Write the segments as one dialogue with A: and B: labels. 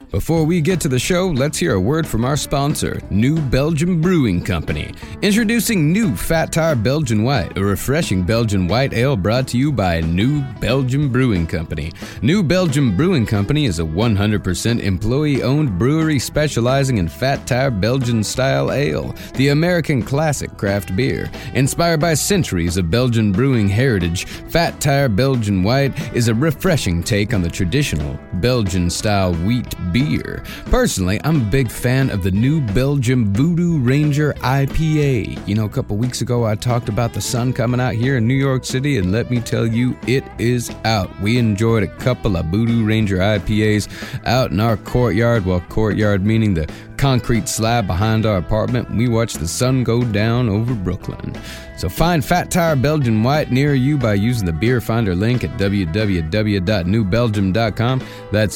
A: Before we get to the show, let's hear a word from our sponsor, New Belgium Brewing Company. Introducing New Fat Tire Belgian White, a refreshing Belgian white ale brought to you by New Belgium Brewing Company. New Belgium Brewing Company is a 100% employee-owned brewery specializing in Fat Tire Belgian-style ale, the American classic craft beer. Inspired by centuries of Belgian brewing heritage, Fat Tire Belgian White is a refreshing take on the traditional Belgian-style wheat beer. Personally, I'm a big fan of the New Belgium Voodoo Ranger IPA. You know, a couple weeks ago I talked about the sun coming out here in New York City, and let me tell you, it is out. We enjoyed a couple of Voodoo Ranger IPAs out in our courtyard, well, courtyard meaning the concrete slab behind our apartment. We watched the sun go down over Brooklyn. So find Fat Tire Belgian White near you by using the Beer Finder link at www.newbelgium.com. That's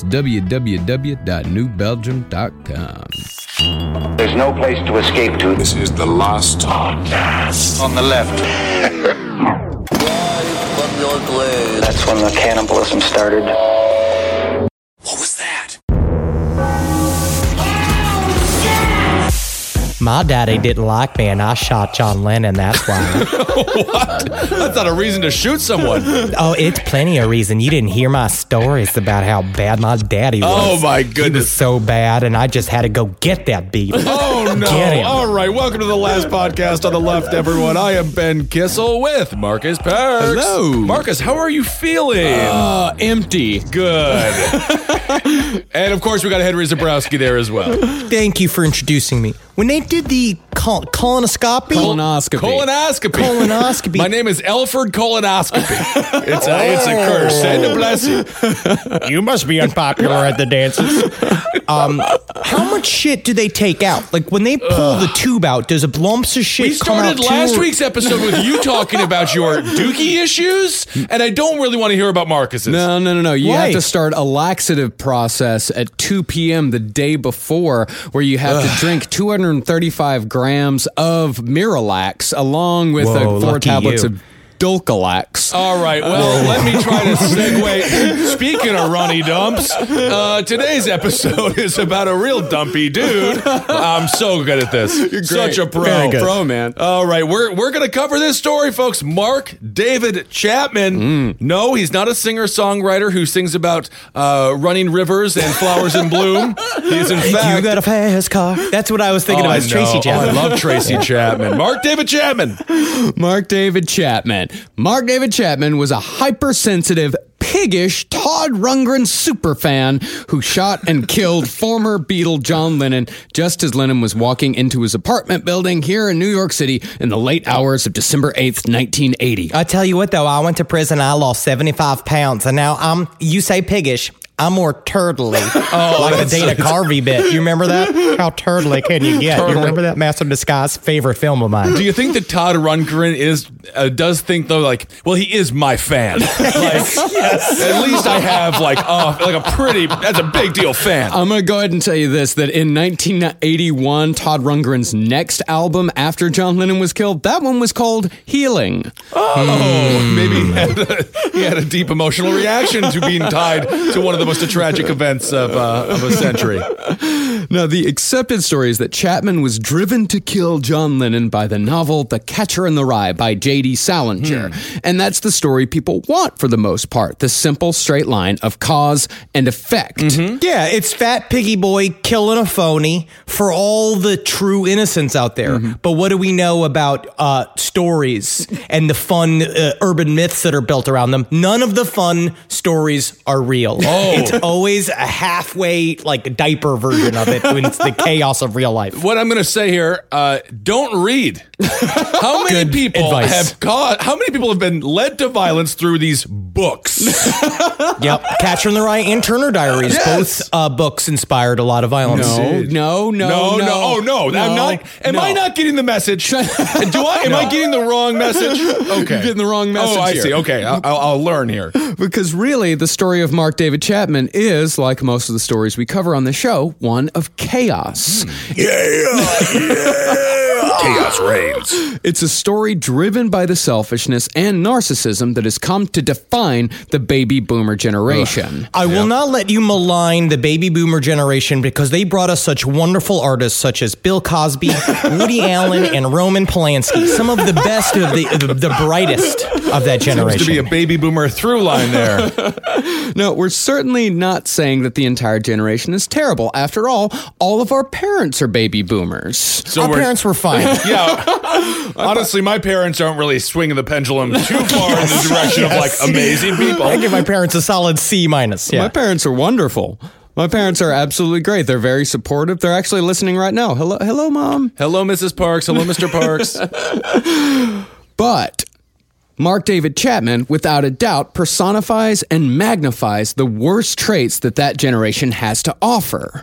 A: www.newbelgium.com.
B: There's no place to escape to.
C: This is the last podcast.
B: On the left. That's when the cannibalism started.
C: What was that?
D: My daddy didn't like me, and I shot John Lennon, that's why.
E: What? That's not a reason to shoot someone.
D: Oh, it's plenty of reason. You didn't hear my stories about how bad my daddy was.
E: Oh, my
D: He
E: goodness.
D: was so bad, and I just had to go get that beat.
E: Oh, no.
D: Get him.
E: All right, welcome to the last podcast on the left, everyone. I am Ben Kissel with Marcus Parks.
A: Hello.
E: Marcus, how are you feeling?
A: Empty.
E: Good. And, of course, we got Henry Zabrowski there as well.
D: Thank you for introducing me. When they did the colonoscopy...
E: Colonoscopy. My name is Elford Colonoscopy. It's a curse and a blessing.
D: You must be unpopular at the dances. How much shit do they take out? Like, when they pull the tube out, does a lumps of shit
E: We
D: come out
E: started last week's episode with you talking about your dookie issues, and I don't really want to hear about Marcus's.
A: No. You
D: Why?
A: have to start a laxative process at 2 p.m. the day before, where you have to drink 235 grams of Miralax along with
D: Whoa,
A: 4
D: lucky
A: tablets
D: you.
A: of Dulcolax.
E: All right, well, let me try to segue. Speaking of runny dumps, today's episode is about a real dumpy dude. I'm so good at this. You're such a pro.
D: Very good.
A: Pro, man.
E: All right, we're going to cover this story, folks. Mark David Chapman. No, he's not a singer-songwriter who sings about running rivers and flowers in bloom. He's, in fact...
D: You got a fast car. That's what I was thinking about. It's Tracy Chapman.
E: I love Tracy Chapman. Mark David Chapman.
A: Mark David Chapman. Mark David Chapman was a hypersensitive, piggish Todd Rundgren superfan who shot and killed former Beatle John Lennon just as Lennon was walking into his apartment building here in New York City in the late hours of December 8th, 1980.
D: I tell you what, though, I went to prison. I lost 75 pounds, and now you say piggish. I'm more turtly, like the Dana Carvey bit. You remember that? How turtly can you get? You remember that? Master of Disguise, favorite film of mine.
E: Do you think that Todd Rundgren does think though, like, well, he is my fan? Yes. At least I have like a pretty, that's a big deal fan.
A: I'm going to go ahead and tell you this, that in 1981, Todd Rundgren's next album after John Lennon was killed, that one was called Healing.
E: Maybe he had a deep emotional reaction to being tied to one of the most tragic events of a century.
A: Now, the accepted story is that Chapman was driven to kill John Lennon by the novel The Catcher in the Rye by J.D. Salinger. And that's the story people want for the most part, the simple straight line of cause and effect.
D: Yeah, it's Fat Piggy Boy killing a phony for all the true innocents out there. But what do we know about stories and the fun urban myths that are built around them? None of the fun stories are real. It's always a halfway, like, diaper version of it when it's the chaos of real life.
E: What I'm going to say here, don't read. How many people how many people have been led to violence through these books?
D: Yep, Catcher in the Rye and Turner Diaries, both books inspired a lot of violence.
A: No.
E: Oh, no. Am I not getting the message? Am I getting the wrong message? Okay.
A: You're getting the wrong message.
E: Oh, I
A: here.
E: see. Okay, I'll learn here.
A: Because really, the story of Mark David Chapman is, like most of the stories we cover on the show, one of chaos.
C: Chaos reigns.
A: It's a story driven by the selfishness and narcissism that has come to define the baby boomer generation.
D: I will not let you malign the baby boomer generation because they brought us such wonderful artists such as Bill Cosby, Woody Allen, and Roman Polanski. Some of the best of the brightest of that generation.
E: Seems to be a baby boomer through line there.
A: No, we're certainly not saying that the entire generation is terrible. After all of our parents are baby boomers.
E: So
D: Our parents were fine.
E: Yeah. Honestly, my parents aren't really swinging the pendulum too far in the direction of like amazing people.
D: I give my parents a solid C-.
A: My
D: Yeah.
A: parents are wonderful. My parents are absolutely great. They're very supportive. They're actually listening right now. Hello, Mom.
E: Hello, Mrs. Parks. Hello, Mr. Parks.
A: But Mark David Chapman, without a doubt, personifies and magnifies the worst traits that generation has to offer.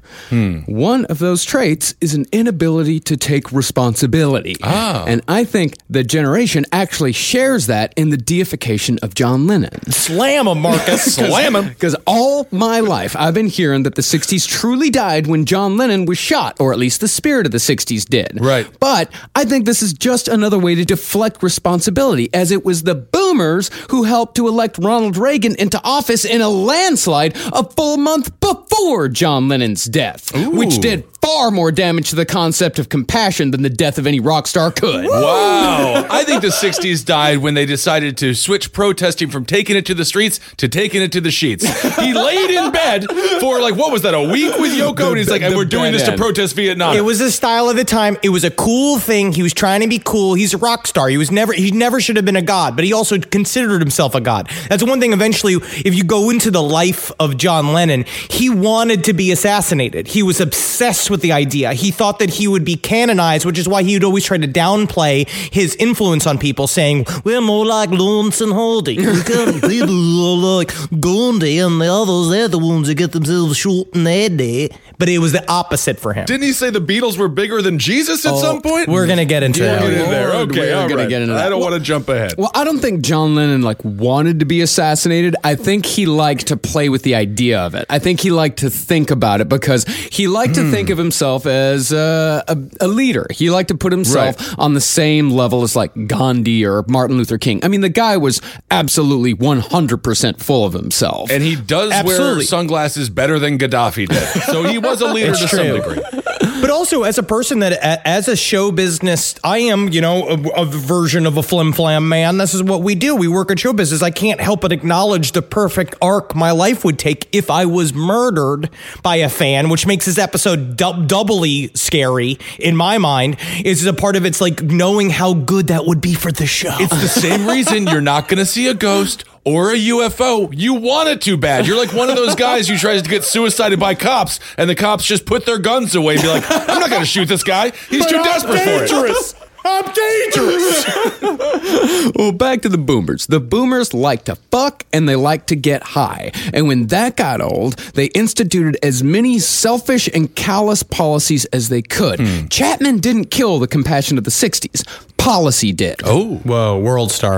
A: One of those traits is an inability to take responsibility. And I think the generation actually shares that in the deification of John Lennon.
D: Slam him, Marcus.
E: Slam him.
A: Because all my life, I've been hearing that the 60s truly died when John Lennon was shot, or at least the spirit of the 60s did.
E: Right.
A: But I think this is just another way to deflect responsibility, as it was the boomers who helped to elect Ronald Reagan into office in a landslide a full month before John Lennon's death, which did far more damage to the concept of compassion than the death of any rock star could.
E: Wow. I think the 60s died when they decided to switch protesting from taking it to the streets to taking it to the sheets. He laid in bed for what was that, a week with Yoko? And he's like, and we're doing this to protest Vietnam.
D: It was the style of the time. It was a cool thing. He was trying to be cool. He's a rock star. He never should have been a god, but he also considered himself a god. That's one thing. Eventually, if you go into the life of John Lennon, he wanted to be assassinated. He was obsessed with the idea. He thought that he would be canonized, which is why he would always try to downplay his influence on people, saying, we're more like Lawrence and Hardy. We got people who are like Gandhi and the others, they're the ones who get themselves shot in their day. But it was the opposite for him.
E: Didn't he say the Beatles were bigger than Jesus at some point?
D: We're going to get into that.
E: Get in there. Okay,
A: We're
E: all
A: gonna
E: right.
A: get into that.
E: I don't want to jump ahead.
A: Well, I don't think John Lennon wanted to be assassinated. I think he liked to play with the idea of it. I think he liked to think about it because he liked to think of himself as a leader. He liked to put himself on the same level as Gandhi or Martin Luther King. I mean, the guy was absolutely 100% full of himself.
E: And he does wear sunglasses better than Gaddafi did. So he was a leader to some degree.
D: But also, as a person that, as a show business, I am, a version of a flim-flam man. This is what we do. We work in show business. I can't help but acknowledge the perfect arc my life would take if I was murdered by a fan, which makes this episode doubly scary in my mind. Is a part of it's knowing how good that would be for the show.
E: It's the same reason you're not going to see a ghost or a UFO. You want it too bad. You're like one of those guys who tries to get suicided by cops, and the cops just put their guns away and be like, I'm not going to shoot this guy. He's too desperate for it.
D: I'm dangerous.
A: Well, back to the boomers. The boomers like to fuck and they like to get high. And when that got old, they instituted as many selfish and callous policies as they could. Chapman didn't kill the compassion of the 60s. Policy did.
E: Oh.
D: Whoa, world star.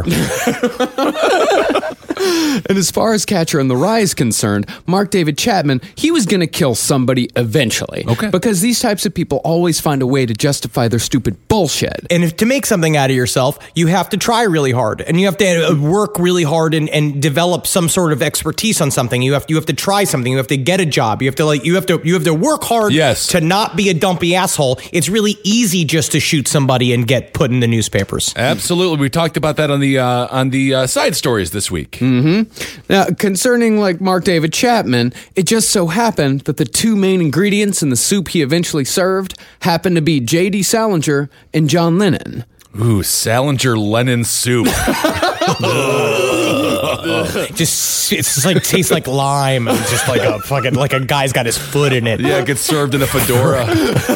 A: And as far as Catcher in the Rye is concerned, Mark David Chapman, he was going to kill somebody eventually.
E: Okay.
A: Because these types of people always find a way to justify their stupid bullshit.
D: And if to make something out of yourself, you have to try really hard, and you have to work really hard and develop some sort of expertise on something. You have to try something. You have to get a job. You have to work hard.
E: Yes.
D: To not be a dumpy asshole. It's really easy just to shoot somebody and get put in the newspapers.
E: Absolutely. We talked about that on the side stories this week.
A: Now, concerning Mark David Chapman, it just so happened that the two main ingredients in the soup he eventually served happened to be J.D. Salinger and John Lennon.
E: Ooh, Salinger Lennon soup.
D: Tastes like lime, and just like a guy's got his foot in it.
E: Yeah, it gets served in a fedora.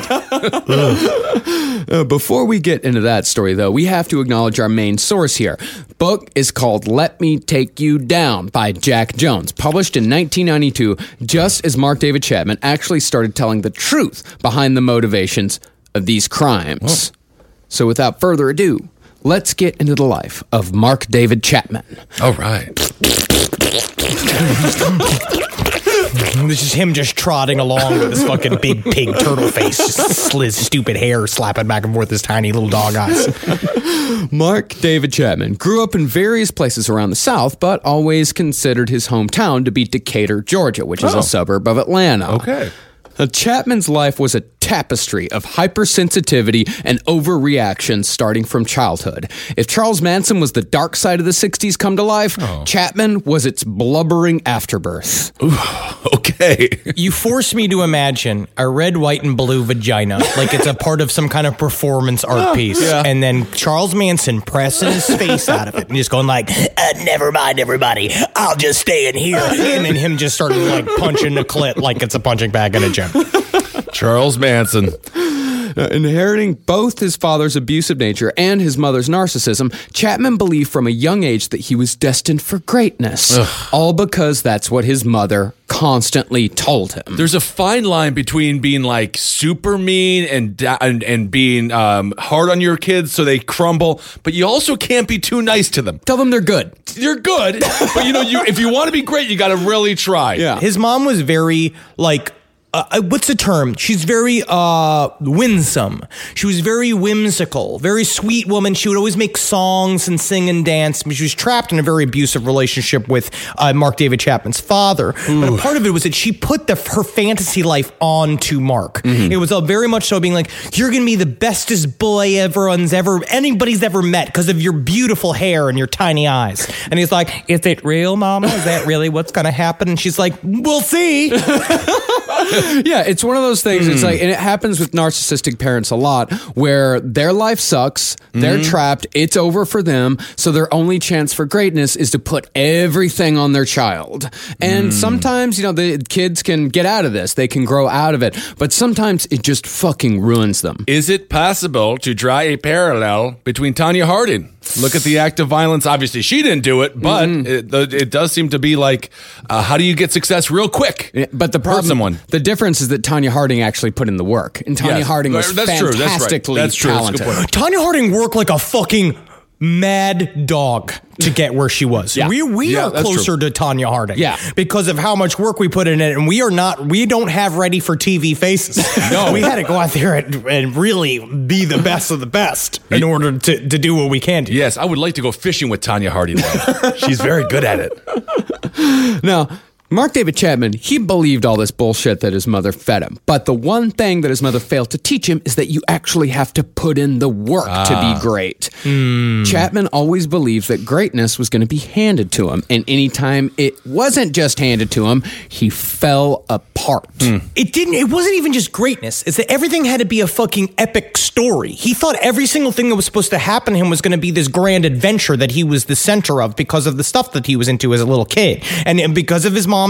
A: Before we get into that story, though, we have to acknowledge our main source here. Book is called Let Me Take You Down by Jack Jones, published in 1992, just as Mark David Chapman actually started telling the truth behind the motivations of these crimes. So without further ado, let's get into the life of Mark David Chapman.
E: All right.
D: This is him just trotting along with his fucking big pig turtle face, just his stupid hair slapping back and forth his tiny little dog eyes.
A: Mark David Chapman grew up in various places around the South, but always considered his hometown to be Decatur, Georgia, which is a suburb of Atlanta.
E: Okay.
A: Now, Chapman's life was a tapestry of hypersensitivity and overreaction starting from childhood. If Charles Manson was the dark side of the 60s come to life, Chapman was its blubbering afterbirth.
E: Okay.
D: You force me to imagine a red, white, and blue vagina, like it's a part of some kind of performance art piece.
E: Yeah.
D: And then Charles Manson pressing his face out of it and just going like, never mind, everybody. I'll just stay in here. And then him just starting like punching the clit like it's a punching bag in a gym.
E: Charles Manson.
A: Inheriting both his father's abusive nature and his mother's narcissism, Chapman believed from a young age that he was destined for greatness. All because that's what his mother constantly told him.
E: There's a fine line between being like super mean and being hard on your kids so they crumble, but you also can't be too nice to them.
A: Tell them they're good.
E: You're good, but if you want to be great, you got to really try.
A: Yeah.
D: His mom was very like, what's the term? She's very winsome. She was very whimsical, very sweet woman. She would always make songs and sing and dance. I mean, she was trapped in a very abusive relationship with Mark David Chapman's father. But a part of it was that she put her fantasy life onto Mark. It was very much so being like, you're going to be the bestest boy anybody's ever met because of your beautiful hair and your tiny eyes. And he's like, is it real, Mama? Is that really what's going to happen? And she's like, we'll see.
A: Yeah, it's one of those things. It's like, and it happens with narcissistic parents a lot, where their life sucks, they're trapped, it's over for them, so their only chance for greatness is to put everything on their child. And sometimes, the kids can get out of this, they can grow out of it, but sometimes it just fucking ruins them.
E: Is it possible to draw a parallel between Tonya Harding? Look at the act of violence. Obviously, she didn't do it, but it does seem to be like, how do you get success real quick?
A: Yeah, but the problem, the difference is that Tonya Harding actually put in the work, and Tonya Harding was fantastically talented.
D: Tonya Harding worked like a fucking mad dog to get where she was.
A: Yeah.
D: We are closer to Tonya Harding.
A: Yeah.
D: Because of how much work we put in it, and we don't have ready for TV faces. No. We had to go out there and really be the best of the best in order to do what we can do.
E: Yes, I would like to go fishing with Tonya Harding. She's very good at it.
A: Now, Mark David Chapman, he believed all this bullshit that his mother fed him. But the one thing that his mother failed to teach him is that you actually have to put in the work to be great. Chapman always believed that greatness was going to be handed to him. And anytime it wasn't just handed to him, he fell apart.
D: It wasn't even just greatness. It's that everything had to be a fucking epic story. He thought every single thing that was supposed to happen to him was going to be this grand adventure that he was the center of because of the stuff that he was into as a little kid. And because of his mom's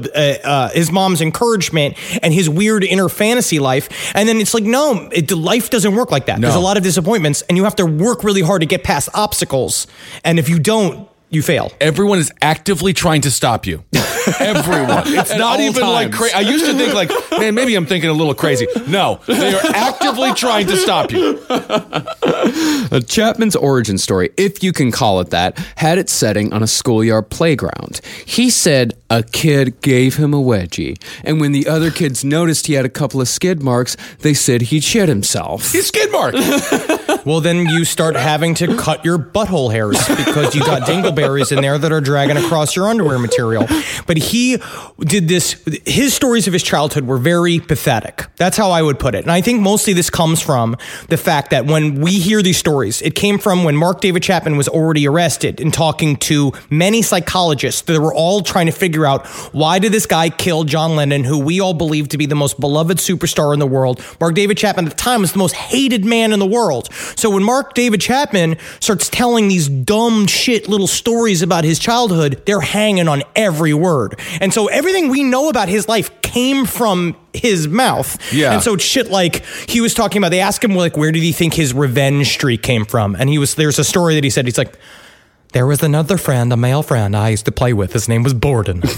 D: encouragement and his weird inner fantasy life. And then it's like, no, life doesn't work like that. No. There's a lot of disappointments, and you have to work really hard to get past obstacles. And if you don't, you fail.
E: Everyone is actively trying to stop you. Everyone. It's not even like crazy. I used to think like, man, maybe I'm thinking a little crazy. No, they are actively trying to stop you.
A: Chapman's origin story, if you can call it that, had its setting on a schoolyard playground. He said a kid gave him a wedgie, and when the other kids noticed he had a couple of skid marks, they said he'd shit himself.
E: He's skid marked.
D: Well, then you start having to cut your butthole hairs because you got dingleberries in there that are dragging across your underwear material. But he did this. His stories of his childhood were very pathetic. That's how I would put it. And I think mostly this comes from the fact that when we hear these stories, it came from when Mark David Chapman was already arrested and talking to many psychologists that were all trying to figure out, why did this guy kill John Lennon, who we all believe to be the most beloved superstar in the world? Mark David Chapman at the time was the most hated man in the world. So when Mark David Chapman starts telling these dumb shit little stories about his childhood, they're hanging on every word. And so everything we know about his life came from his mouth.
E: Yeah.
D: And so it's shit like he was talking about, they asked him like, where did he think his revenge streak came from? And there's a story that he said, he's like, there was another friend, a male friend I used to play with. His name was Borden.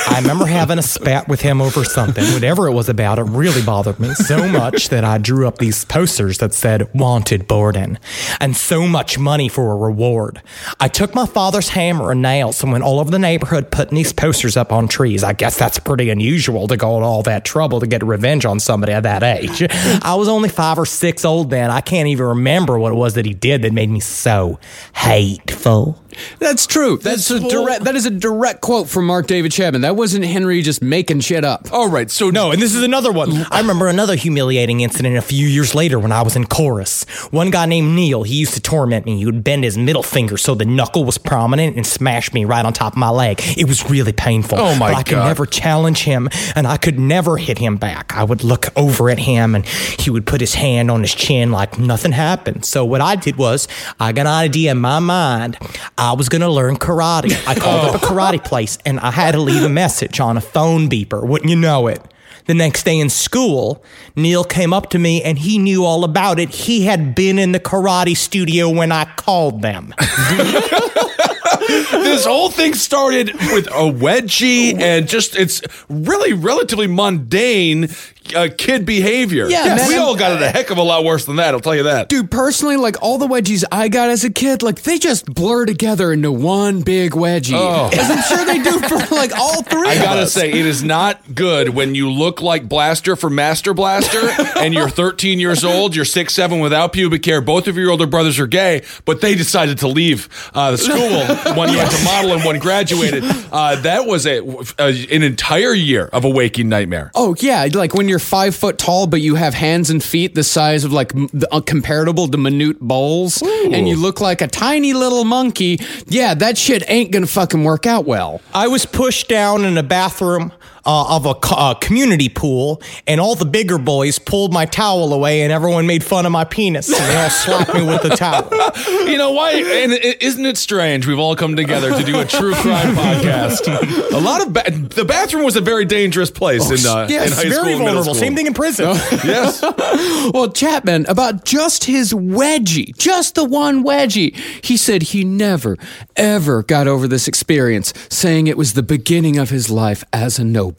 D: I remember having a spat with him over something. Whatever it was about, it really bothered me so much that I drew up these posters that said, "Wanted Borden," and so much money for a reward. I took my father's hammer and nails and went all over the neighborhood putting these posters up on trees. I guess that's pretty unusual to go to all that trouble to get revenge on somebody at that age. I was only 5 or 6 old then. I can't even remember what it was that he did that made me so hateful.
A: That's true. That is a direct quote from Mark David Chapman. That wasn't Henry just making shit up.
E: All right, so
D: No, and this is another one. I remember another humiliating incident a few years later when I was in chorus. One guy named Neil, he used to torment me. He would bend his middle finger so the knuckle was prominent and smash me right on top of my leg. It was really painful.
E: Oh, my
D: but I could
E: God.
D: never challenge him, and I could never hit him back. I would look over at him, and he would put his hand on his chin like nothing happened. So what I did was, I got an idea in my mind. I was going to learn karate. I called up a karate place, and I had to leave a message on a phone beeper. Wouldn't you know it? The next day in school, Neil came up to me, and he knew all about it. He had been in the karate studio when I called them.
E: this whole thing started with a wedgie and just it's really relatively mundane kid behavior.
A: Yeah, man.
E: we all got it a heck of a lot worse than that, I'll tell you that.
A: Dude, personally, like all the wedgies I got as a kid, like they just blur together into one big wedgie.
E: Oh.
A: As I'm sure they do for like all three
E: I
A: of
E: gotta
A: us.
E: say, it is not good when you look like Blaster from Master Blaster and you're 13 years old, you're 6'7" without pubic hair, both of your older brothers are gay, but they decided to leave the school. One went to model and one graduated. That was an entire year of a waking nightmare.
A: Oh yeah, like when you're 5 foot tall, but you have hands and feet the size of like comparable to minute bowls, and you look like a tiny little monkey. Yeah, that shit ain't gonna fucking work out well.
D: I was pushed down in a bathroom of a community pool, and all the bigger boys pulled my towel away, and everyone made fun of my penis, and they all slapped me with the towel.
E: You know why? And isn't it strange? We've all come together to do a true crime podcast. A lot of the bathroom was a very dangerous place in high
D: Yes,
E: school,
D: very
E: and middle
D: vulnerable.
E: school.
D: Same thing in prison.
E: Yes.
A: Well, Chapman, about just his wedgie, just the one wedgie, he said he never, ever got over this experience, saying it was the beginning of his life as a nobody.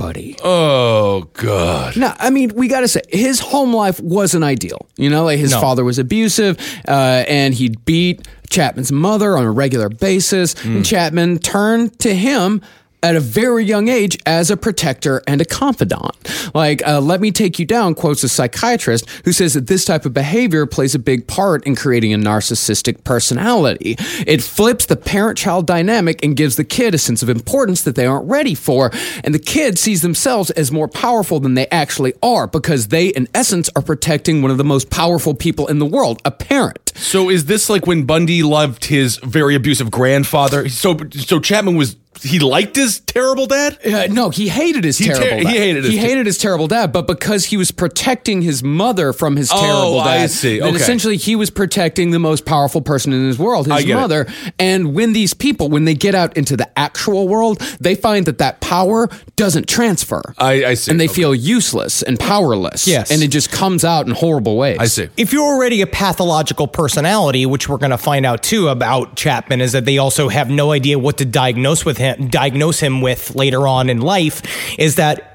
E: Oh God.
A: Now, I mean, we got to say, his home life wasn't ideal. You know, like his father was abusive, and he'd beat Chapman's mother on a regular basis, and Chapman turned to him at a very young age as a protector and a confidant. Like, Let Me Take You Down quotes a psychiatrist who says that this type of behavior plays a big part in creating a narcissistic personality. It flips the parent-child dynamic and gives the kid a sense of importance that they aren't ready for, and the kid sees themselves as more powerful than they actually are because they, in essence, are protecting one of the most powerful people in the world, a parent.
E: So is this like when Bundy loved his very abusive grandfather? So Chapman he liked his terrible dad?
A: No, he hated his terrible dad.
E: He hated
A: his terrible dad, but because he was protecting his mother from his terrible dad,
E: I see.
A: then
E: Okay.
A: essentially he was protecting the most powerful person in his world,
E: I
A: his
E: get it.
A: mother. And when these people, when they get out into the actual world, they find that power doesn't transfer.
E: I see.
A: And they
E: Okay.
A: feel useless and powerless.
D: Yes.
A: And it just comes out in horrible ways.
E: I see.
D: If you're already a pathological personality, which we're going to find out too about Chapman, is that they also have no idea what to diagnose him with later on in life, is that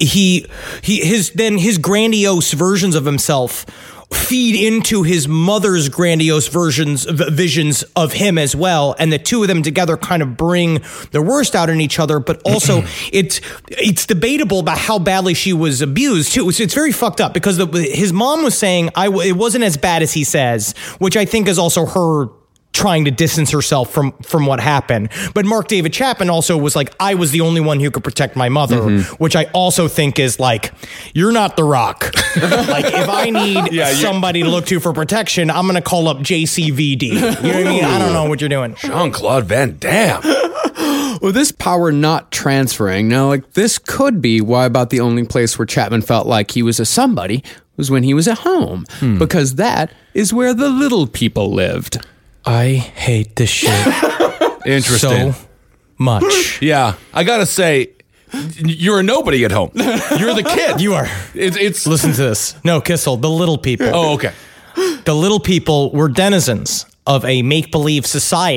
D: his grandiose versions of himself feed into his mother's grandiose visions of him as well, and the two of them together kind of bring the worst out in each other. But also, it's debatable about how badly she was abused too. It's very fucked up because his mom was saying it wasn't as bad as he says, which I think is also her trying to distance herself from what happened. But Mark David Chapman also was like, I was the only one who could protect my mother, which I also think is like, you're not The Rock. Like, if I need somebody to look to for protection, I'm going to call up JCVD. You know what I mean? I don't know what you're doing.
E: Jean-Claude Van Damme.
A: Well, this power not transferring, now, like, this could be why about the only place where Chapman felt like he was a somebody was when he was at home, because that is where the little people lived.
D: I hate this shit
E: Interesting.
D: so much.
E: Yeah, I gotta say, you're a nobody at home. You're the kid.
D: You are.
E: It's
D: Listen to this. No, Kissel, the little people.
E: Oh, okay.
D: The little people were denizens of a make-believe society.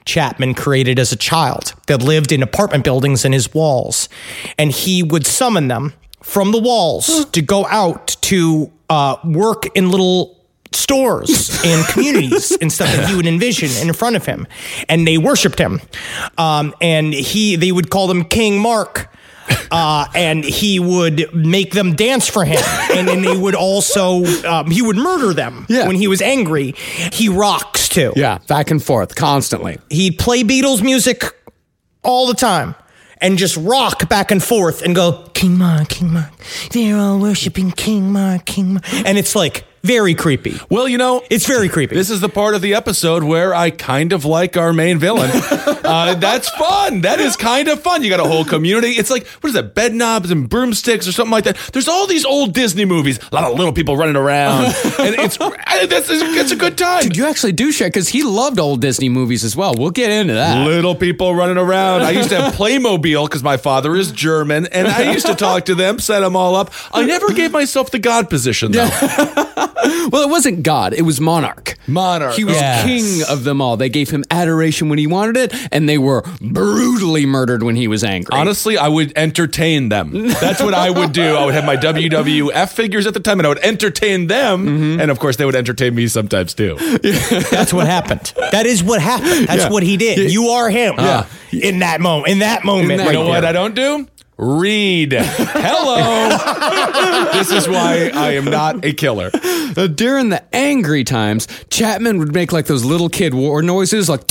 D: Chapman created as a child that lived in apartment buildings in his walls. And he would summon them from the walls to go out to work in little stores and communities and stuff that he would envision in front of him. And they worshipped him. And they would call him King Mark. And he would make them dance for him. And then they would also, he would murder them when he was angry. He rocks too.
A: Yeah, back and forth, constantly.
D: He'd play Beatles music all the time and just rock back and forth and go, King Mark, King Mark. They're all worshiping King Mark, King Mark. And it's like, very creepy.
E: Well,
D: it's very creepy.
E: This is the part of the episode where I kind of like our main villain. That's fun. That is kind of fun. You got a whole community. It's like, what is that, bed knobs and broomsticks or something like that. There's all these old Disney movies, a lot of little people running around. And it's a good time.
A: Dude, you actually do share, because he loved old Disney movies as well. We'll get into that.
E: Little people running around. I used to have Playmobil because my father is German, and I used to talk to them, set them all up. I never gave myself the God position, though.
A: Well, it wasn't God. It was Monarch. He was king of them all. They gave him adoration when he wanted it, and they were brutally murdered when he was angry.
E: Honestly, I would entertain them. That's what I would do. I would have my WWF figures at the time, and I would entertain them. Mm-hmm. And, of course, they would entertain me sometimes, too.
D: That's what happened. That is what happened. That's what he did. You are him in that moment. You
E: know what I don't do? Read. Hello. This is why I am not a killer.
A: During the angry times, Chapman would make like those little kid war noises, like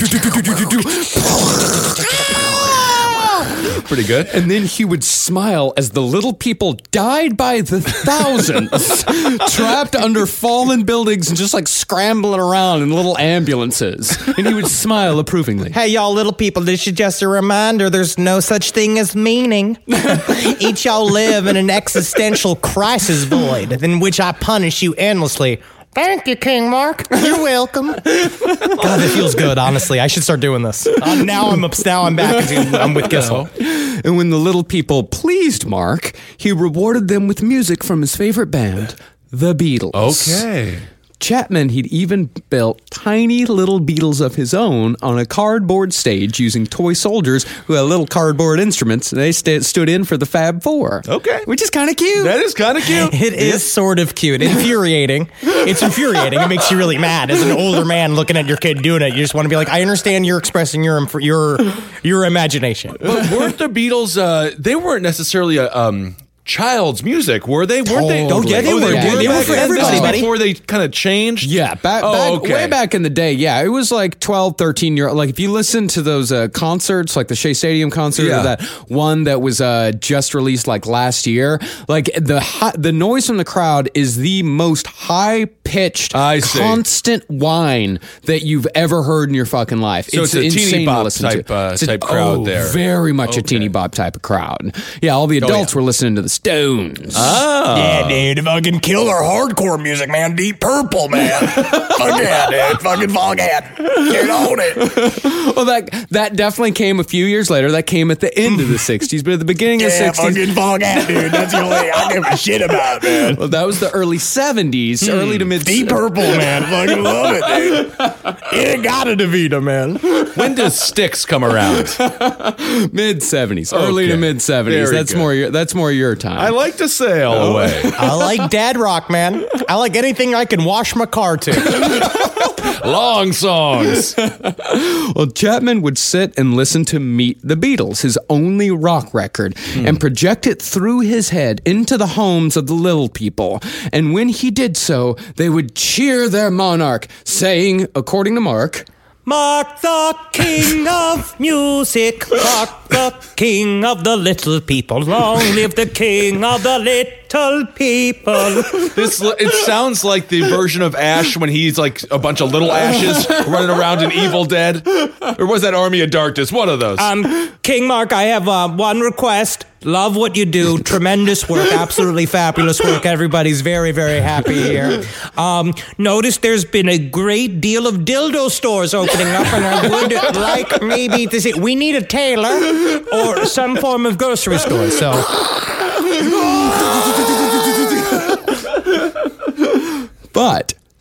E: pretty good.
A: And then he would smile as the little people died by the thousands, trapped under fallen buildings and just like scrambling around in little ambulances. And he would smile approvingly.
D: Hey, y'all little people, this is just a reminder there's no such thing as meaning. Each y'all live in an existential crisis void in which I punish you endlessly. Thank you, King Mark. You're welcome. God, that feels good, honestly. I should start doing this. Now I'm back. I'm with Gissel.
A: And when the little people pleased Mark, he rewarded them with music from his favorite band, the Beatles.
E: Okay.
A: Chapman, he'd even built tiny little Beatles of his own on a cardboard stage using toy soldiers who had little cardboard instruments. They stood in for the Fab Four.
E: Okay.
A: Which is kind of cute.
E: That is kind of cute.
D: It is sort of cute. Infuriating. It's infuriating. It makes you really mad as an older man looking at your kid doing it. You just want to be like, I understand you're expressing your imagination.
E: But weren't the Beatles, they weren't necessarily a... child's music, were they? Weren't they?
D: Oh, yeah, they were. They were for everybody, buddy.
E: Before they kind of changed?
A: Yeah, way back in the day, yeah. It was like 12, 13-year-old. Like, if you listen to those concerts, like the Shea Stadium concert, or that one that was just released like last year, like the noise from the crowd is the most high-pitched, constant whine that you've ever heard in your fucking life.
E: So it's a teeny bop type crowd there.
A: Very much a teeny bop type of crowd. Yeah, all the adults were listening to the Stones.
E: Oh.
D: Yeah, dude. Fucking killer hardcore music, man. Deep Purple, man. Fuck yeah, dude. Fucking Foghat. Get on it.
A: Well, that definitely came a few years later. That came at the end of the 60s, but at the beginning of the 60s.
D: Fucking Foghat, dude. That's the only I give a shit about, man.
A: Well, that was the early 70s, early to mid.
D: Deep Purple, man. Fucking love it, dude. You ain't got a DeVita, man.
E: When does Styx come around?
A: Mid 70s, early to mid 70s. That's more your time.
E: I like to sail away.
D: I like dad rock, man. I like anything I can wash my car to.
E: Long songs.
A: Well, Chapman would sit and listen to Meet the Beatles, his only rock record, and project it through his head into the homes of the little people. And when he did so, they would cheer their monarch, saying, according to Mark,
D: Mark the king of music, Mark the king of the little people. Long live the king of the little people.
E: It sounds like the version of Ash when he's like a bunch of little ashes running around in Evil Dead. Or was that Army of Darkness? One of those.
D: King Mark, I have one request. Love what you do. Tremendous work. Absolutely fabulous work. Everybody's very, very happy here. Notice there's been a great deal of dildo stores opening up, and I would like maybe to see. We need a tailor or some form of grocery store. So.
A: But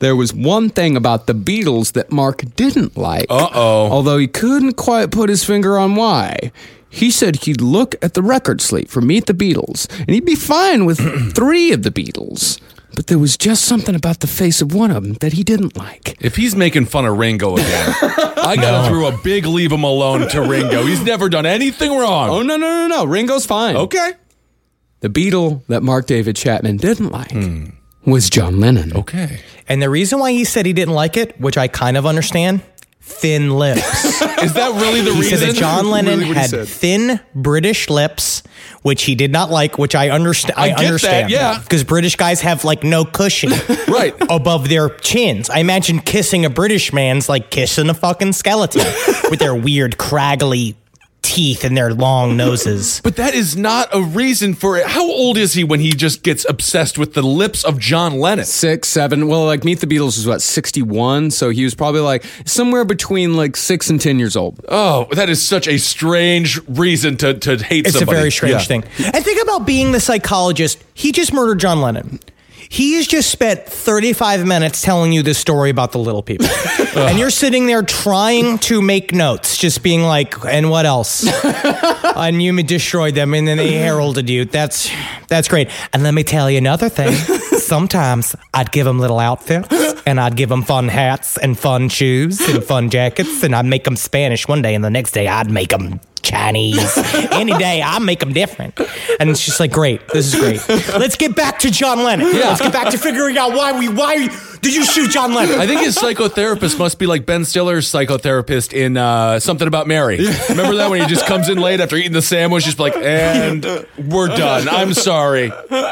A: there was one thing about the Beatles that Mark didn't like. Although he couldn't quite put his finger on why. He said he'd look at the record slate for Meet the Beatles, and he'd be fine with 3 of the Beatles. But there was just something about the face of one of them that he didn't like.
E: If he's making fun of Ringo again, I gotta throw a big leave him alone to Ringo. He's never done anything wrong.
A: Oh, no. Ringo's fine.
E: Okay.
A: The Beatle that Mark David Chapman didn't like was John Lennon.
E: Okay.
D: And the reason why he said he didn't like it, which I kind of understand, thin lips.
E: Is that really the
D: He
E: reason?
D: said that John Lennon
E: Really what he
D: had
E: said?
D: thin British lips, which he did not like, which I understand.
E: I get that,
D: understand,
E: yeah.
D: because British guys have like no cushion
E: Right.
D: above their chins. I imagine kissing a British man's like kissing a fucking skeleton with their weird craggly teeth and their long noses.
E: But that is not a reason for it. How old is he when he just gets obsessed with the lips of John Lennon?
A: 6, 7. Well, like Meet the Beatles was what, 61? So he was probably like somewhere between like 6 and 10 years old.
E: Oh, that is such a strange reason to hate
D: It's
E: somebody.
D: a very strange
E: Yeah.
D: thing. And think about being the psychologist. He just murdered John Lennon. He has just spent 35 minutes telling you this story about the little people. And you're sitting there trying to make notes, just being like, and what else? And you destroyed them, and then they heralded you. That's great. And let me tell you another thing. Sometimes I'd give them little outfits, and I'd give them fun hats and fun shoes and fun jackets, and I'd make them Spanish one day, and the next day I'd make them Chinese. Any day, I make them different. And it's just like, great. This is great. Let's get back to John Lennon. Yeah. Let's get back to figuring out why did you shoot John Lennon?
E: I think his psychotherapist must be like Ben Stiller's psychotherapist in Something About Mary. Remember that when he just comes in late after eating the sandwich, just like, and we're done. I'm sorry.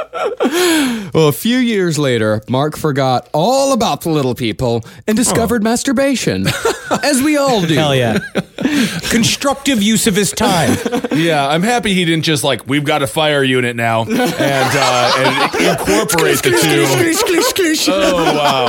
A: Well, a few years later, Mark forgot all about the little people and discovered masturbation, as we all do.
D: Hell yeah. Constructive use of his time.
E: Yeah, I'm happy he didn't just like, we've got a fire unit now and incorporate the two. Oh, wow.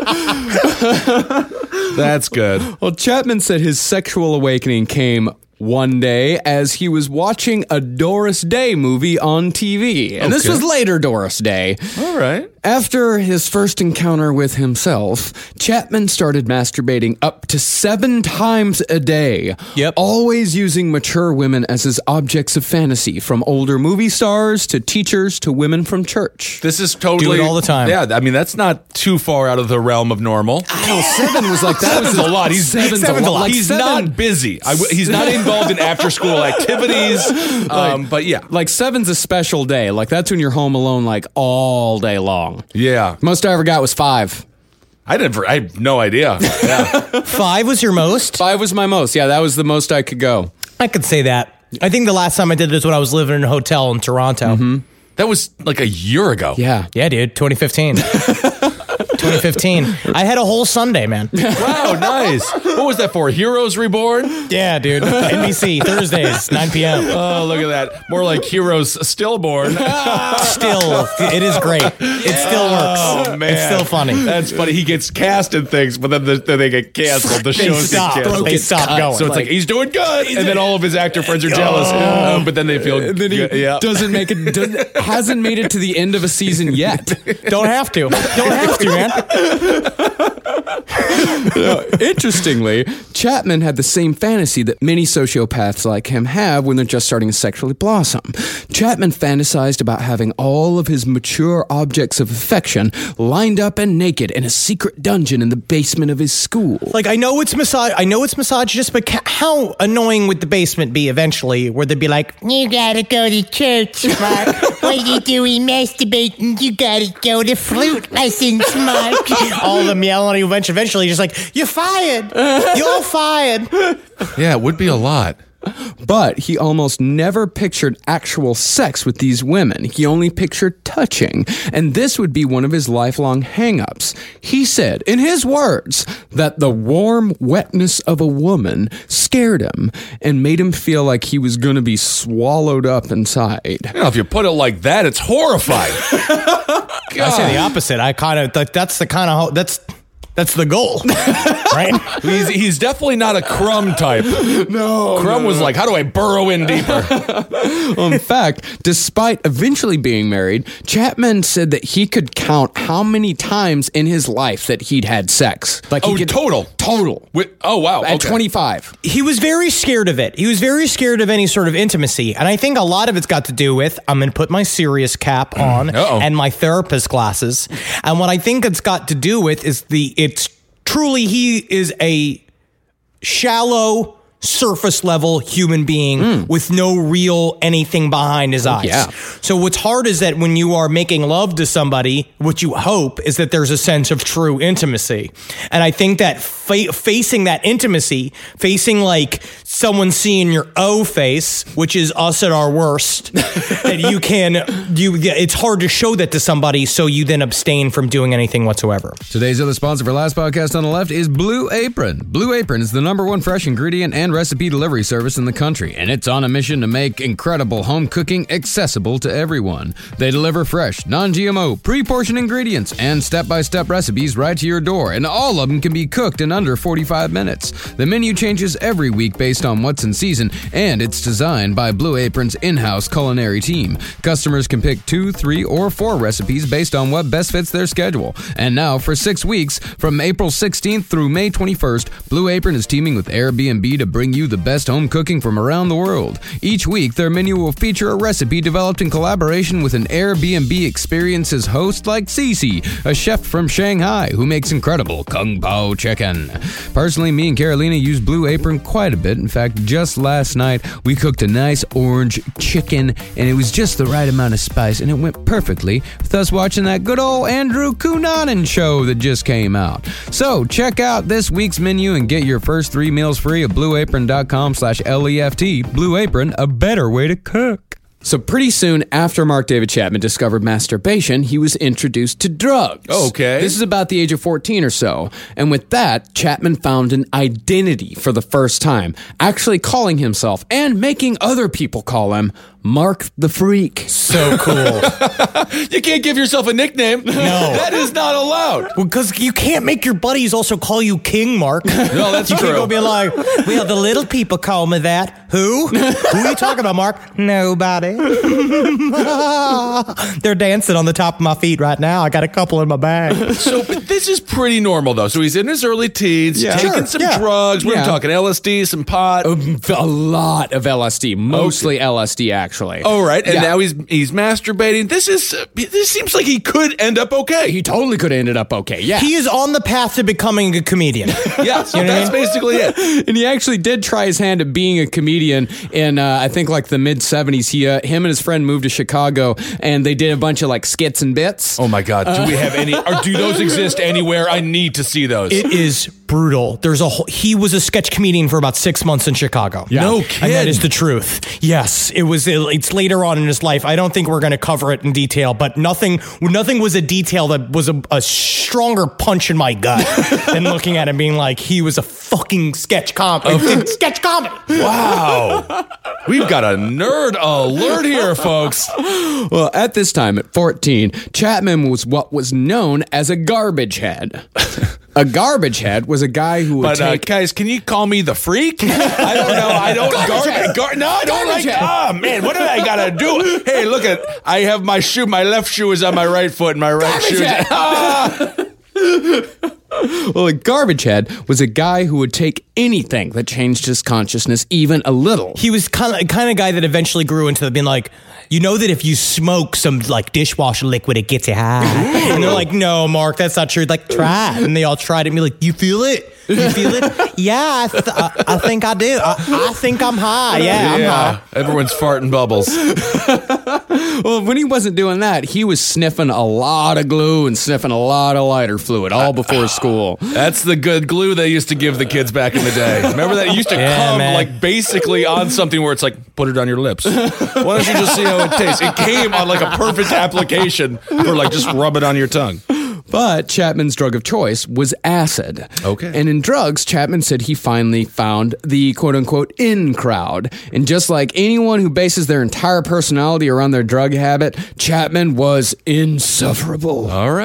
E: That's good.
A: Well, Chapman said his sexual awakening came one day as he was watching a Doris Day movie on TV. And this
E: Okay.
A: was later Doris Day.
E: All right.
A: After his first encounter with himself, Chapman started masturbating up to 7 times a day.
D: Yep.
A: Always using mature women as his objects of fantasy, from older movie stars to teachers to women from church.
E: This is totally...
D: Do it all the time.
E: Yeah, I mean, that's not too far out of the realm of normal.
A: I know, 7 was like, that was
E: Seven's a lot.
A: Seven's a lot. Like
E: He's
A: 7
E: not busy. He's not involved in after-school activities. But yeah.
A: Like 7's a special day. Like that's when you're home alone like all day long.
E: Yeah.
A: Most I ever got was 5.
E: I had no idea. Yeah.
D: 5 was your most?
A: 5 was my most. Yeah, that was the most I could go.
D: I could say that. I think the last time I did this when I was living in a hotel in Toronto.
E: That was like a year ago.
A: Yeah.
D: Yeah, dude. 2015. 2015. I had a whole Sunday, man.
E: Wow, nice. What was that for? Heroes Reborn?
D: Yeah, dude. NBC, Thursdays, 9 p.m.
E: Oh, look at that. More like Heroes Stillborn.
D: Still, it is great. It still works.
E: Oh, man.
D: It's still funny.
E: That's funny. He gets cast in things, but then they get canceled. The
D: They
E: shows get
D: stop.
E: canceled.
D: They stop going.
E: So it's like he's doing good, and then all of his actor friends are jealous, but then they feel
A: Then he
E: good. Yeah.
A: doesn't make it, hasn't made it to the end of a season yet.
D: Don't have to. Don't have to, man.
A: Interestingly, Chapman had the same fantasy that many sociopaths like him have when they're just starting to sexually blossom. Chapman fantasized about having all of his mature objects of affection lined up and naked in a secret dungeon in the basement of his school.
D: Like, I know it's misogynist, but how annoying would the basement be eventually, where they'd be like,
F: You gotta go to church, Mark. What are you doing masturbating? You gotta go to flute lessons, Mark.
D: all of them yelling at you eventually, just like, you're fired. You're fired.
E: Yeah, it would be a lot.
A: But he almost never pictured actual sex with these women. He only pictured touching. And this would be one of his lifelong hang-ups. He said, in his words, that the warm wetness of a woman scared him and made him feel like he was going to be swallowed up inside.
E: You know, if you put it like that, it's horrifying.
D: I say the opposite. I kind of, that's the kind of, That's the goal, right?
E: He's definitely not a Crumb type.
A: No.
E: Crumb was like, how do I burrow in deeper?
A: In fact, despite eventually being married, Chapman said that he could count how many times in his life that he'd had sex. Like he could,
E: total. Oh, wow.
A: At
E: Okay.
A: 25.
D: He was very scared of it. He was very scared of any sort of intimacy. And I think a lot of it's got to do with, I'm going to put my serious cap on and my therapist glasses. And what I think it's got to do with is it's truly, he is a shallow, surface level human being with no real anything behind his eyes.
A: Yeah.
D: So what's hard is that when you are making love to somebody, what you hope is that there's a sense of true intimacy. And I think that facing that intimacy, facing like someone seeing your O face, which is us at our worst, that it's hard to show that to somebody, so you then abstain from doing anything whatsoever.
A: Today's other sponsor for Last Podcast on the Left is Blue Apron. Blue Apron is the #1 fresh ingredient and recipe delivery service in the country, and it's on a mission to make incredible home cooking accessible to everyone. They deliver fresh, non-GMO, pre-portioned ingredients and step-by-step recipes right to your door, and all of them can be cooked in under 45 minutes. The menu changes every week based on what's in season, and it's designed by Blue Apron's in-house culinary team. Customers can pick 2, 3, or 4 recipes based on what best fits their schedule. And now, for 6 weeks, from April 16th through May 21st, Blue Apron is teaming with Airbnb to bring you the best home cooking from around the world. Each week, their menu will feature a recipe developed in collaboration with an Airbnb Experiences host like Cece, a chef from Shanghai who makes incredible Kung Pao chicken. Personally, me and Carolina use Blue Apron quite a bit. In fact, just last night, we cooked a nice orange chicken, and it was just the right amount of spice, and it went perfectly with us watching that good old Andrew Cunanan show that just came out. So, check out this week's menu and get your first 3 meals free at blueapron.com/LEFT. Blue Apron, a better way to cook. So pretty soon after Mark David Chapman discovered masturbation, he was introduced to drugs.
E: Okay.
A: This is about the age of 14 or so. And with that, Chapman found an identity for the first time, actually calling himself and making other people call him Mark the Freak.
D: So cool.
E: You can't give yourself a nickname.
D: No.
E: That is not allowed.
D: Because you can't make your buddies also call you King Mark.
E: No, that's
D: you
E: true.
D: can't go be like, well, the little people call me that. Who? Who are you talking about, Mark? Nobody. They're dancing on the top of my feet right now. I got a couple in my bag.
E: So this is pretty normal, though. So he's in his early teens, taking some drugs. We're talking LSD, some pot.
A: A lot of LSD, mostly LSD, actually.
E: Oh, right. And now he's masturbating. This seems like he could end up okay.
A: He totally could have ended up okay, yeah.
D: He is on the path to becoming a comedian.
E: Yeah, so that's basically it.
A: And he actually did try his hand at being a comedian in, I think, like the mid-'70s. Him and his friend moved to Chicago, and they did a bunch of, like, skits and bits.
E: Oh, my God. Do we have any? Or do those exist anywhere? I need to see those.
D: It is brutal. He was a sketch comedian for about 6 months in Chicago.
E: Yeah. No kidding.
D: And that is the truth. Yes, it's later on in his life. I don't think we're going to cover it in detail, but nothing was a detail that was a stronger punch in my gut than looking at him being like, he was a fucking sketch comedy. Sketch comedy.
E: Wow. We've got a nerd alert here, folks.
A: Well, at this time, at 14, Chapman was what was known as a garbage head. A garbage head was a guy who would take...
E: guys, can you call me the freak? I don't know. I don't... No, I don't like... Oh, man, what do I got to do? Hey, look I have my shoe. My left shoe is on my right foot, and my right shoe is...
A: Well, a garbage head was a guy who would take anything that changed his consciousness even a little.
D: He was kind of guy that eventually grew into being like, you know that if you smoke some like dishwasher liquid, it gets you high. And they're like, no, Mark, that's not true. Like, try it. And they all tried it and be like, you feel it? You feel it? Yeah, I think I do. I think I'm high. Yeah, I'm high.
E: Everyone's farting bubbles.
A: Well, when he wasn't doing that, he was sniffing a lot of glue and sniffing a lot of lighter fluid all before school.
E: That's the good glue they used to give the kids back in the day. Remember that? It used to come like basically on something where it's like, put it on your lips. Why don't you just see how it tastes? It came on like a perfect application for like just rub it on your tongue.
A: But Chapman's drug of choice was acid.
E: Okay.
A: And in drugs, Chapman said he finally found the quote-unquote in crowd. And just like anyone who bases their entire personality around their drug habit, Chapman was insufferable.
E: All right.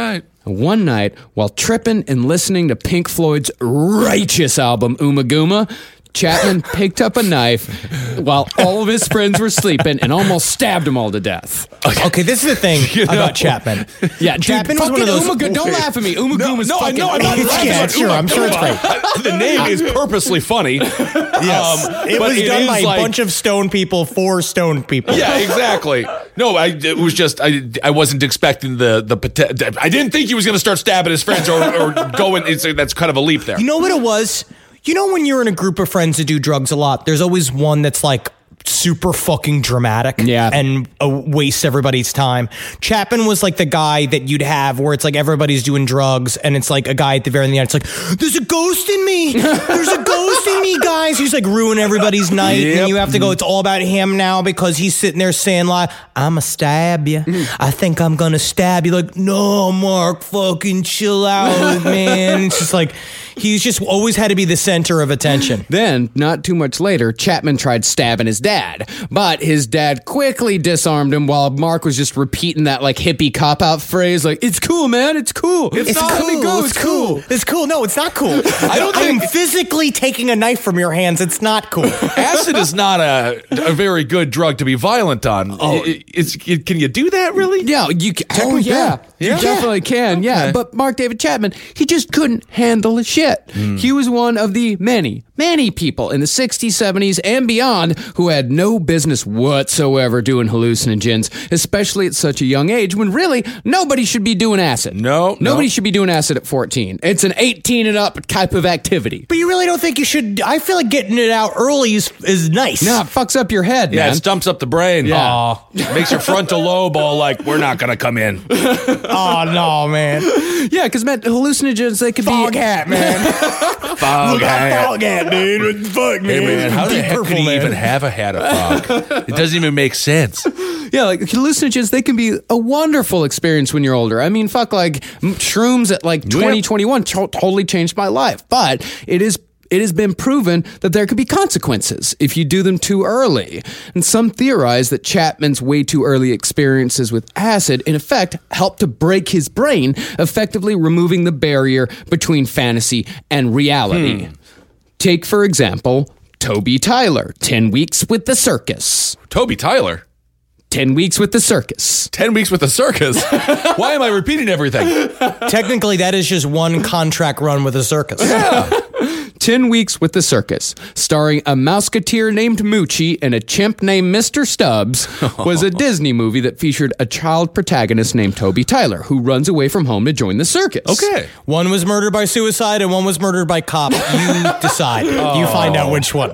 A: One night, while tripping and listening to Pink Floyd's righteous album, Uma Gooma, Chapman picked up a knife while all of his friends were sleeping and almost stabbed them all to death.
D: Okay, this is the thing about Chapman.
A: Yeah,
D: Chapman was one of those.
A: Don't laugh at me. Uma Gooma's fucking.
E: No, I'm not laughing.
D: Yeah, sure. I'm sure it's great.
E: The name is purposely funny.
D: Yes, it
E: but
D: was done by
E: like,
D: a bunch of stone people for stone people.
E: Yeah, exactly. No, it was just I wasn't expecting the. I didn't think he was going to start stabbing his friends or going. That's kind of a leap there.
D: You know what it was? You know when you're in a group of friends that do drugs a lot, there's always one that's like super fucking dramatic and wastes everybody's time. Chapman was like the guy that you'd have where it's like everybody's doing drugs and it's like a guy at the very end, it's like, there's a ghost in me. There's a ghost in me, guys. He's like ruin everybody's night and you have to go, it's all about him now because he's sitting there saying like, I'ma stab you. I think I'm gonna stab you. Like, no, Mark, fucking chill out, man. It's just like, he's just always had to be the center of attention.
A: Then, not too much later, Chapman tried stabbing his dad, but his dad quickly disarmed him while Mark was just repeating that like hippie cop-out phrase like, it's cool, man, it's cool.
D: It's cool. It's cool. It's cool. No, it's not cool. I am physically taking a knife from your hands. It's not cool.
E: Acid is not a very good drug to be violent on. Oh, can you do that really?
A: Yeah, you can. Oh, yeah. You definitely can. Yeah, okay. But Mark David Chapman, he just couldn't handle his shit. He was one of the many people in the 60s, 70s, and beyond who had no business whatsoever doing hallucinogens, especially at such a young age when really nobody should be doing acid. Nobody should be doing acid at 14. It's an 18 and up type of activity.
D: But you really don't think you should? I feel like getting it out early is nice.
A: Nah, it fucks up your head,
E: man.
A: It
E: stumps up the brain.
A: Yeah.
E: Makes your frontal lobe all like, we're not going to come in.
D: Oh, no, man.
A: Yeah, because, man, hallucinogens, they could
D: Fog hat, man.
E: Fog hat,
D: dude. What the fuck, man?
E: Hey, man, how the heck could he even have a hat of fog? It doesn't even make sense.
A: Yeah, like hallucinogens, they can be a wonderful experience when you're older. I mean, fuck, like shrooms at like 2021 totally changed my life. But it has been proven that there could be consequences if you do them too early. And some theorize that Chapman's way too early experiences with acid, in effect, helped to break his brain, effectively removing the barrier between fantasy and reality. Take, for example, Toby Tyler, 10 Weeks with the Circus.
E: Toby Tyler?
A: 10 Weeks with the Circus.
E: 10 Weeks with the Circus? Why am I repeating everything?
D: Technically, that is just one contract run with a circus.
E: Yeah.
A: 10 Weeks with the Circus, starring a mouseketeer named Moochie and a chimp named Mr. Stubbs, was a Disney movie that featured a child protagonist named Toby Tyler, who runs away from home to join the circus.
E: Okay.
D: One was murdered by suicide and one was murdered by cop. You decide. You find out which one.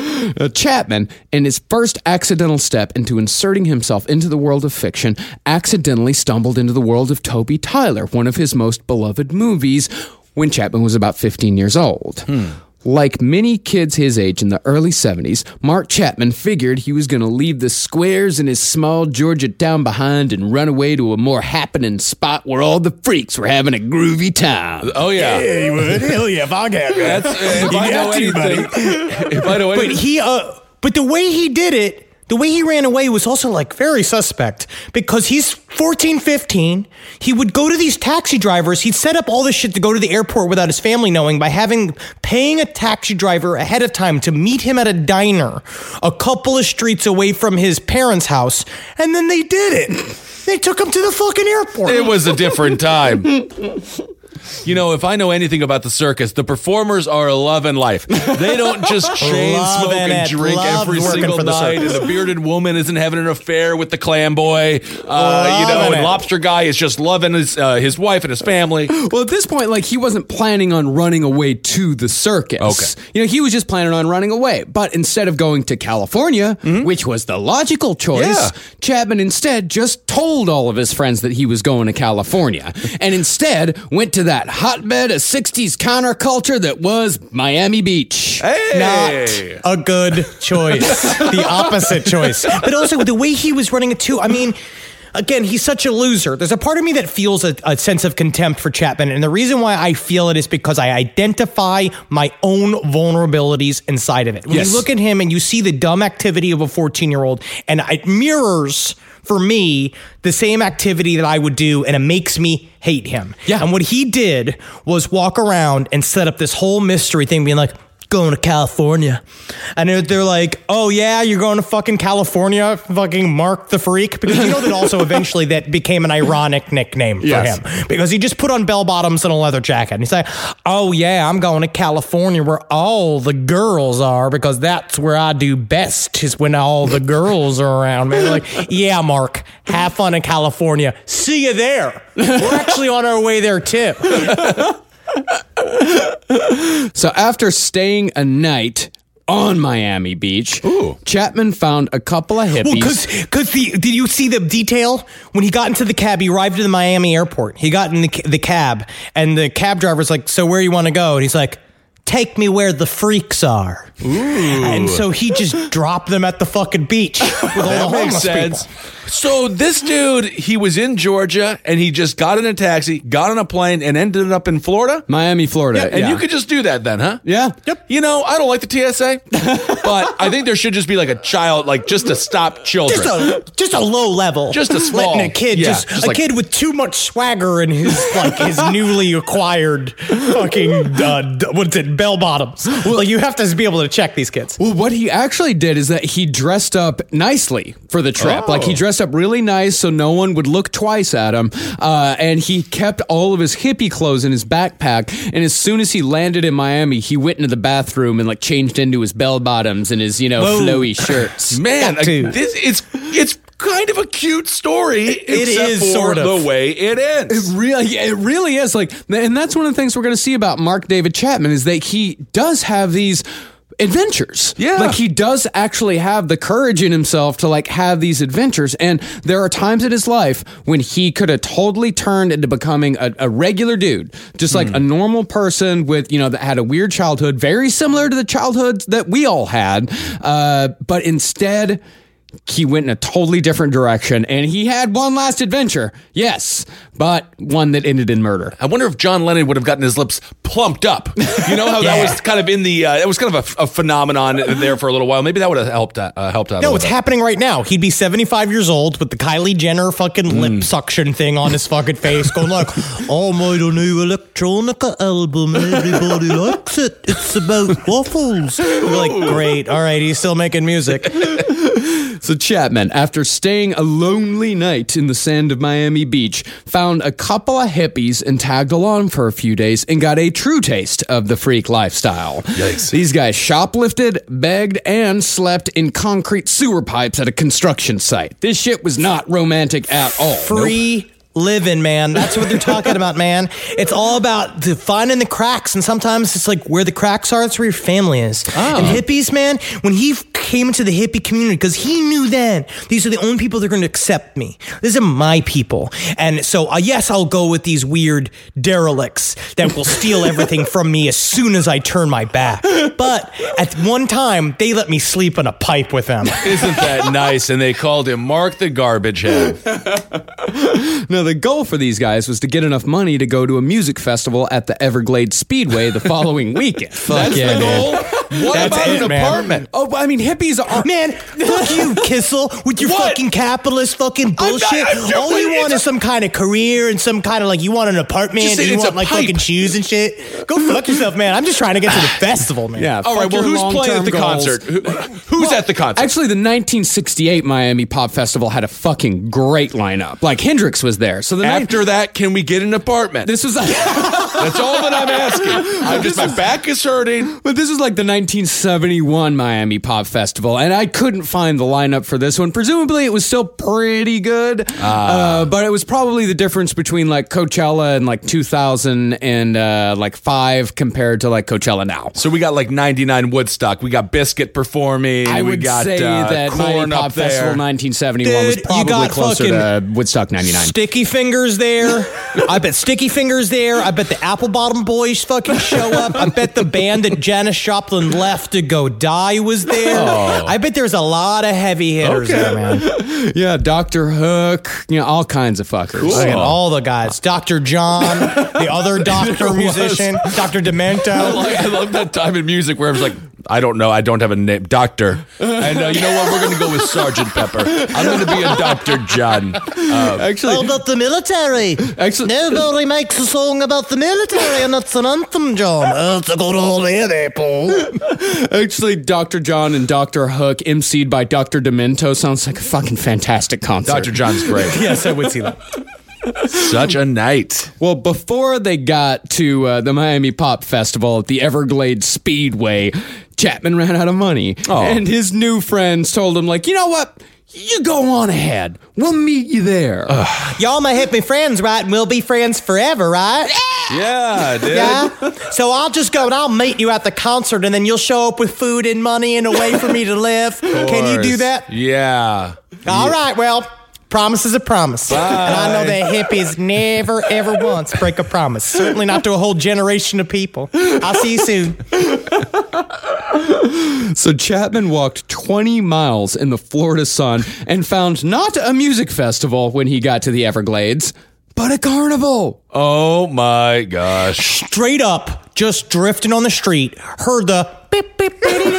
A: Chapman, in his first accidental step into inserting himself into the world of fiction, accidentally stumbled into the world of Toby Tyler, one of his most beloved movies, when Chapman was about 15 years old. Like many kids his age in the early 70s, Mark Chapman figured he was going to leave the squares in his small Georgia town behind and run away to a more happening spot where all the freaks were having a groovy time.
E: Oh, yeah.
D: Yeah, you would. Hell yeah, Fog hat.
E: That's, if I know anything. If I know anything.
D: But the way he did it, the way he ran away was also like very suspect because he's 14, 15. He would go to these taxi drivers. He'd set up all this shit to go to the airport without his family knowing by paying a taxi driver ahead of time to meet him at a diner a couple of streets away from his parents' house. And then they did it. They took him to the fucking airport.
E: It was a different time. You know, if I know anything about the circus, the performers are loving life. They don't just chain smoke and drink every single night, and the bearded woman isn't having an affair with the clam boy. And Lobster Guy is just loving his wife and his family.
A: Well, at this point, like, he wasn't planning on running away to the circus.
E: Okay.
A: You know, he was just planning on running away. But instead of going to California, which was the logical choice, Chapman instead just told all of his friends that he was going to California, and instead went to that hotbed of 60s counterculture that was Miami Beach.
E: Hey!
D: Not a good choice. The opposite choice. But also the way he was running it too, I mean, again, he's such a loser. There's a part of me that feels a sense of contempt for Chapman, and the reason why I feel it is because I identify my own vulnerabilities inside of it. When you look at him and you see the dumb activity of a 14-year-old, and it mirrors for me, the same activity that I would do, and it makes me hate him.
A: Yeah.
D: And what he did was walk around and set up this whole mystery thing, being like, going to California. And they're like, oh yeah, you're going to fucking California, fucking Mark the Freak? Because you know that also eventually that became an ironic nickname for him. Because he just put on bell bottoms and a leather jacket. And he's like, oh yeah, I'm going to California where all the girls are, because that's where I do best, is when all the girls are around. Man, like, yeah, Mark, have fun in California. See you there. We're actually on our way there too.
A: So after staying a night on Miami Beach, Chapman found a couple of hippies.
D: Well, because did you see the detail? When he got into the cab, he arrived at the Miami airport. He got in the cab, and the cab driver's like, so where you want to go? And he's like, take me where the freaks are. Ooh. And so he just dropped them at the fucking beach with all the homeless people.
E: So this dude, he was in Georgia, and he just got in a taxi, got on a plane, and ended up in Florida?
A: Miami, Florida.
E: And you could just do that then, huh?
A: Yeah.
D: Yep.
E: You know, I don't like the TSA, but I think there should just be like a child, like just to stop children.
D: Just a low level.
E: Just a small.
D: Letting a kid,
E: just
D: a kid with too much swagger in his his newly acquired fucking what's it, bell bottoms. Like, you have to be able to check these kids.
A: Well, what he actually did is that he dressed up nicely for the trip. Like, he dressed up really nice so no one would look twice at him. And he kept all of his hippie clothes in his backpack. And as soon as he landed in Miami, he went into the bathroom and like changed into his bell bottoms and his, flowy shirts.
E: Man, it's kind of a cute story. It
D: is
E: for
D: sort of
E: the way it ends.
A: It really is. Like, and that's one of the things we're going to see about Mark David Chapman, is that he does have these adventures.
E: Yeah.
A: Like, he does actually have the courage in himself to like have these adventures. And there are times in his life when he could have totally turned into becoming a regular dude, just like a normal person with, that had a weird childhood, very similar to the childhoods that we all had. But instead, he went in a totally different direction, and he had one last adventure, yes, but one that ended in murder.
E: I wonder if John Lennon would have gotten his lips plumped up. You know how that was kind of in the, it was kind of a phenomenon there for a little while. Maybe that would have helped out.
D: No, it's happening right now. He'd be 75 years old with the Kylie Jenner fucking lip suction thing on his fucking face, going like, I made a new electronica album. Everybody likes it. It's about waffles. We're like, great. All right, he's still making music.
A: So Chapman, after staying a lonely night in the sand of Miami Beach, found a couple of hippies and tagged along for a few days and got a true taste of the freak lifestyle.
E: Yikes.
A: These guys shoplifted, begged, and slept in concrete sewer pipes at a construction site. This shit was not romantic at all.
D: Free living, man. That's what they're talking about, man. It's all about finding the cracks, and sometimes it's like where the cracks are, that's where your family is. And hippies, man, when he came into the hippie community, because he knew then, these are the only people that are going to accept me. These are my people. And so, yes, I'll go with these weird derelicts that will steal everything from me as soon as I turn my back. But at one time, they let me sleep in a pipe with them.
E: Isn't that nice? And they called him Mark the Garbage Head.
A: Now, the goal for these guys was to get enough money to go to a music festival at the Everglades Speedway the following weekend.
E: That's the goal? What
D: That's
E: about
D: it,
E: an
D: man.
E: apartment?
A: Oh, I mean, hippies are...
D: Man, fuck you, Kissel, with your
E: What?
D: fucking capitalist fucking bullshit.
E: I'm
D: All you want is some kind of career and some kind of like, you want an apartment
E: Just
D: and
E: say
D: you
E: it's
D: want
E: a
D: like
E: pipe.
D: fucking shoes and shit. Go fuck yourself, man. I'm just trying to get to the festival, man.
A: Yeah.
E: All right, well,
A: fuck your
E: who's playing at the
A: long-term goals.
E: concert? Who's at the concert?
A: Actually, the 1968 Miami Pop Festival had a fucking great lineup. Like, Hendrix was there. So the
E: After that, can we get an apartment?
A: this was...
E: That's all that I'm asking. My back is hurting.
A: But this is like the 1971 Miami Pop Festival, and I couldn't find the lineup for this one. Presumably, it was still pretty good, but it was probably the difference between like Coachella and like 2000 and like 5 compared to like Coachella now.
E: So we got like 99 Woodstock. We got Biscuit performing.
A: I
E: we
A: would
E: got,
A: say that Miami
E: Corn
A: Pop
E: up there.
A: Festival 1971 was
D: Dude, you
A: probably
D: got
A: closer to Woodstock 99.
D: Sticky Fingers there. I bet Sticky Fingers there. I bet the Apple Bottom Boys fucking show up. I bet the band that Janis Joplin left to go die was there. I bet there's a lot of heavy hitters there, man.
A: Yeah, Dr. Hook, all kinds of fuckers.
D: Fucking all the guys. Dr. John, the other doctor musician, Dr. Demento.
E: I love that time in music where it was like, I don't know. I don't have a name. Doctor. And you know what? We're going to go with Sergeant Pepper. I'm going to be a Dr. John.
D: Actually,
F: about the military. Nobody makes a song about the military, and that's an anthem, John. It's a good old day, Paul.
A: Actually, Dr. John and Dr. Hook, emceed by Dr. Demento, sounds like a fucking fantastic concert.
E: Dr. John's great.
D: yes, I would see that.
E: Such a night.
A: Well, before they got to the Miami Pop Festival at the Everglades Speedway, Chapman ran out of money. And his new friends told him, like, you know what? You go on ahead. We'll meet you there.
D: Y'all my hippie friends, right? And we'll be friends forever, right?
E: Yeah, dude.
D: Yeah? So I'll just go and I'll meet you at the concert, and then you'll show up with food and money and a way for me to live. Can you do that?
E: Yeah.
D: All right, well, promise is a promise.
E: Bye.
D: And I know that hippies never, ever once break a promise. Certainly not to a whole generation of people. I'll see you soon.
A: So Chapman walked 20 miles in the Florida sun and found not a music festival when he got to the Everglades, but a carnival.
E: Oh my gosh.
D: Straight up, just drifting on the street, heard the beep, beep,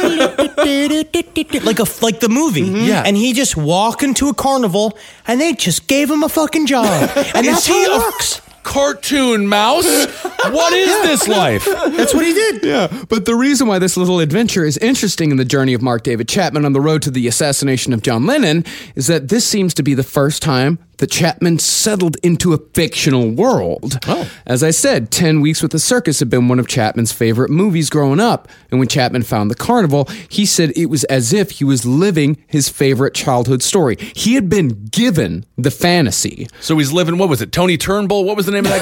D: like the movie.
E: Yeah.
D: And he just walked into a carnival, and they just gave him a fucking job. And that's how it works.
E: Cartoon mouse? What is this life?
D: That's what he did.
A: Yeah, but the reason why this little adventure is interesting in the journey of Mark David Chapman on the road to the assassination of John Lennon is that this seems to be the first time that Chapman settled into a fictional world.
E: Oh.
A: As I said, 10 Weeks with the Circus had been one of Chapman's favorite movies growing up, and when Chapman found the carnival, he said it was as if he was living his favorite childhood story. He had been given the fantasy.
E: So he's living, what was it, Tony Turnbull? What was the name of that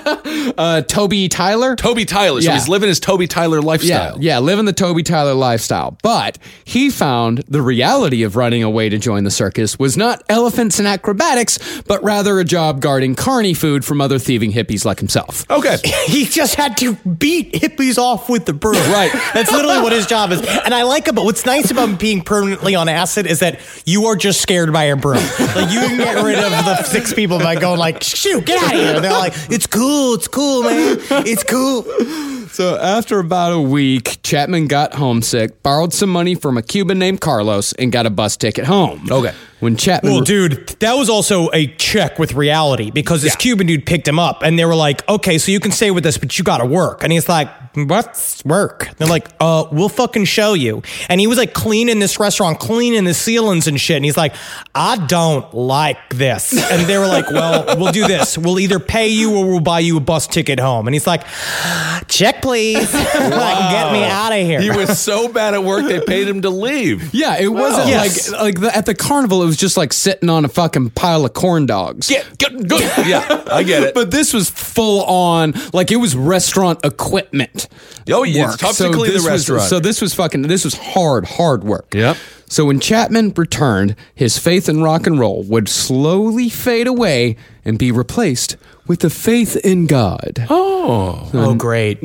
E: guy?
A: Toby Tyler?
E: Toby Tyler. So
A: Yeah.
E: he's living his Toby Tyler lifestyle.
A: Yeah, living the Toby Tyler lifestyle. But he found the reality of running away to join the circus was not elephants and acrobatics, but rather a job guarding carny food from other thieving hippies like himself.
E: Okay.
D: He just had to beat hippies off with the broom.
A: Right.
D: That's literally what his job is. And I like it, but what's nice about being permanently on acid is that you are just scared by a broom. Like, you can get rid of the 6 people by going like, shoot, get out of here. And they're like, it's cool, man. It's cool.
A: So after about a week, Chapman got homesick, borrowed some money from a Cuban named Carlos, and got a bus ticket home.
E: Okay.
A: When Chapman...
D: Well, dude, that was also a check with reality, because this Cuban dude picked him up, and they were like, okay, so you can stay with us, but you gotta work. And he's like, what's work? They're like, we'll fucking show you. And he was like cleaning this restaurant, cleaning the ceilings and shit. And he's like, I don't like this. And they were like, well, we'll do this. We'll either pay you or we'll buy you a bus ticket home. And he's like, check, please. Like, get me out of here.
E: He was so bad at work, they paid him to leave.
A: Yeah, it wasn't
D: Yes.
A: at the carnival, it was just like sitting on a fucking pile of corn dogs.
E: Good. Yeah, I get it.
A: But this was full on, like, it was restaurant equipment.
E: Oh, yeah,
A: work.
E: it's tough to clean the
A: this
E: restaurant.
A: this was hard work.
E: Yep.
A: So when Chapman returned, his faith in rock and roll would slowly fade away and be replaced with the faith in God.
D: Oh, great.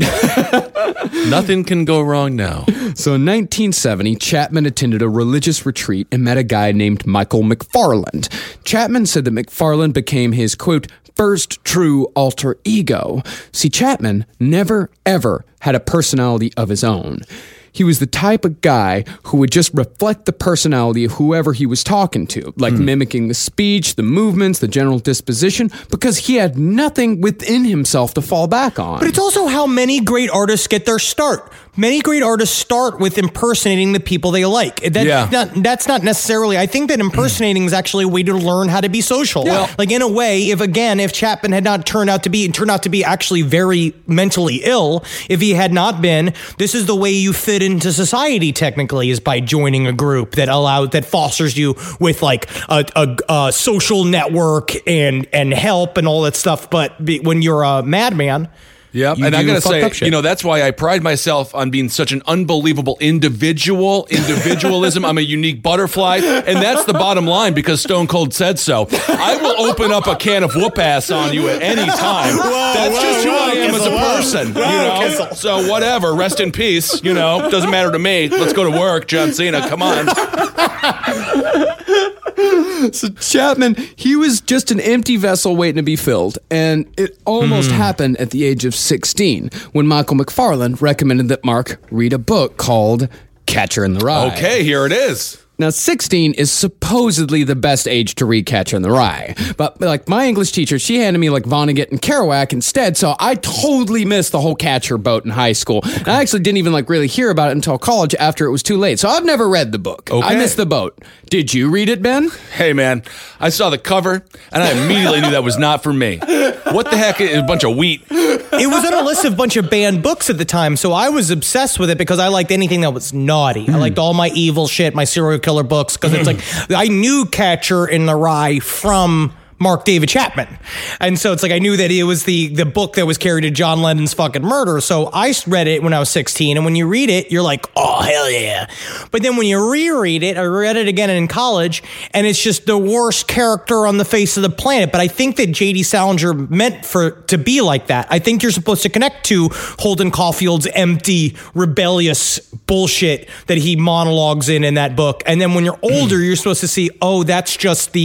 E: Nothing can go wrong now.
A: So in 1970, Chapman attended a religious retreat and met a guy named Michael McFarland. Chapman said that McFarland became his, quote, first true alter ego. See, Chapman never, ever had a personality of his own. He was the type of guy who would just reflect the personality of whoever he was talking to, like mimicking the speech, the movements, the general disposition, because he had nothing within himself to fall back on.
D: But it's also how many great artists get their start. Many great artists start with impersonating the people they like. That's not necessarily, I think that impersonating is actually a way to learn how to be social.
A: Yeah.
D: Like, in a way, if Chapman had not turned out to be actually very mentally ill, if he had not been, this is the way you fit into society technically, is by joining a group that fosters you with like a social network and help and all that stuff. But when you're a madman,
E: Yep,
D: you
E: and I
D: do
E: gotta
D: fucked up
E: say,
D: shit.
E: that's why I pride myself on being such an unbelievable individualism. I'm a unique butterfly, and that's the bottom line, because Stone Cold said so. I will open up a can of whoop ass on you at any time. That's just who I am as a person,
D: Kissel.
E: So whatever, rest in peace. Doesn't matter to me. Let's go to work, John Cena. Come on.
A: So Chapman, he was just an empty vessel waiting to be filled, and it almost happened at the age of 16 when Michael McFarland recommended that Mark read a book called Catcher in the Rye.
E: Okay, here it is.
A: Now, 16 is supposedly the best age to read Catcher in the Rye. But, like, my English teacher, she handed me, like, Vonnegut and Kerouac instead, so I totally missed the whole Catcher boat in high school. And I actually didn't even, like, really hear about it until college after it was too late. So I've never read the book.
E: Okay.
A: I missed the boat. Did you read it, Ben?
E: Hey, man, I saw the cover, and I immediately knew that was not for me. What the heck is a bunch of wheat?
D: It was on a list of a bunch of banned books at the time, so I was obsessed with it because I liked anything that was naughty. I liked all my evil shit, my serial killer books, because it's like, I knew Catcher in the Rye from Mark David Chapman. And so it's like I knew that it was the book that was carried to John Lennon's fucking murder. So I read it when I was 16. And when you read it, you're like, oh, hell yeah. But then when you reread it, I read it again in college, and it's just the worst character on the face of the planet. But I think that J.D. Salinger meant for to be like that. I think you're supposed to connect to Holden Caulfield's empty, rebellious bullshit that he monologues in that book. And then when you're older, you're supposed to see, oh, that's just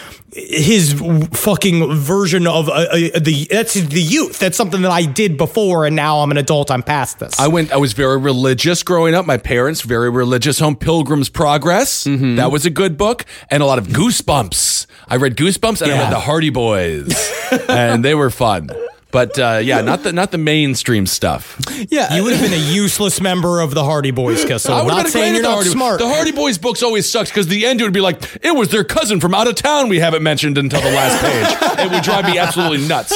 D: his fucking version of that's the youth. That's something that I did before, and now I'm an adult. I'm past this.
E: I was very religious growing up. My parents, very religious home. Pilgrim's Progress. That was a good book. And a lot of Goosebumps. I read Goosebumps, and I read the Hardy Boys. And they were fun. But not the mainstream stuff.
A: Yeah.
D: You would have been a useless member of the Hardy Boys, Kissel.
E: I would've
D: Not
E: been
D: saying
E: great
D: you're
E: at
D: not
E: the
D: smart.
E: The Hardy Boys books always sucked because the end it would be like, it was their cousin from out of town we haven't mentioned until the last page. It would drive me absolutely nuts.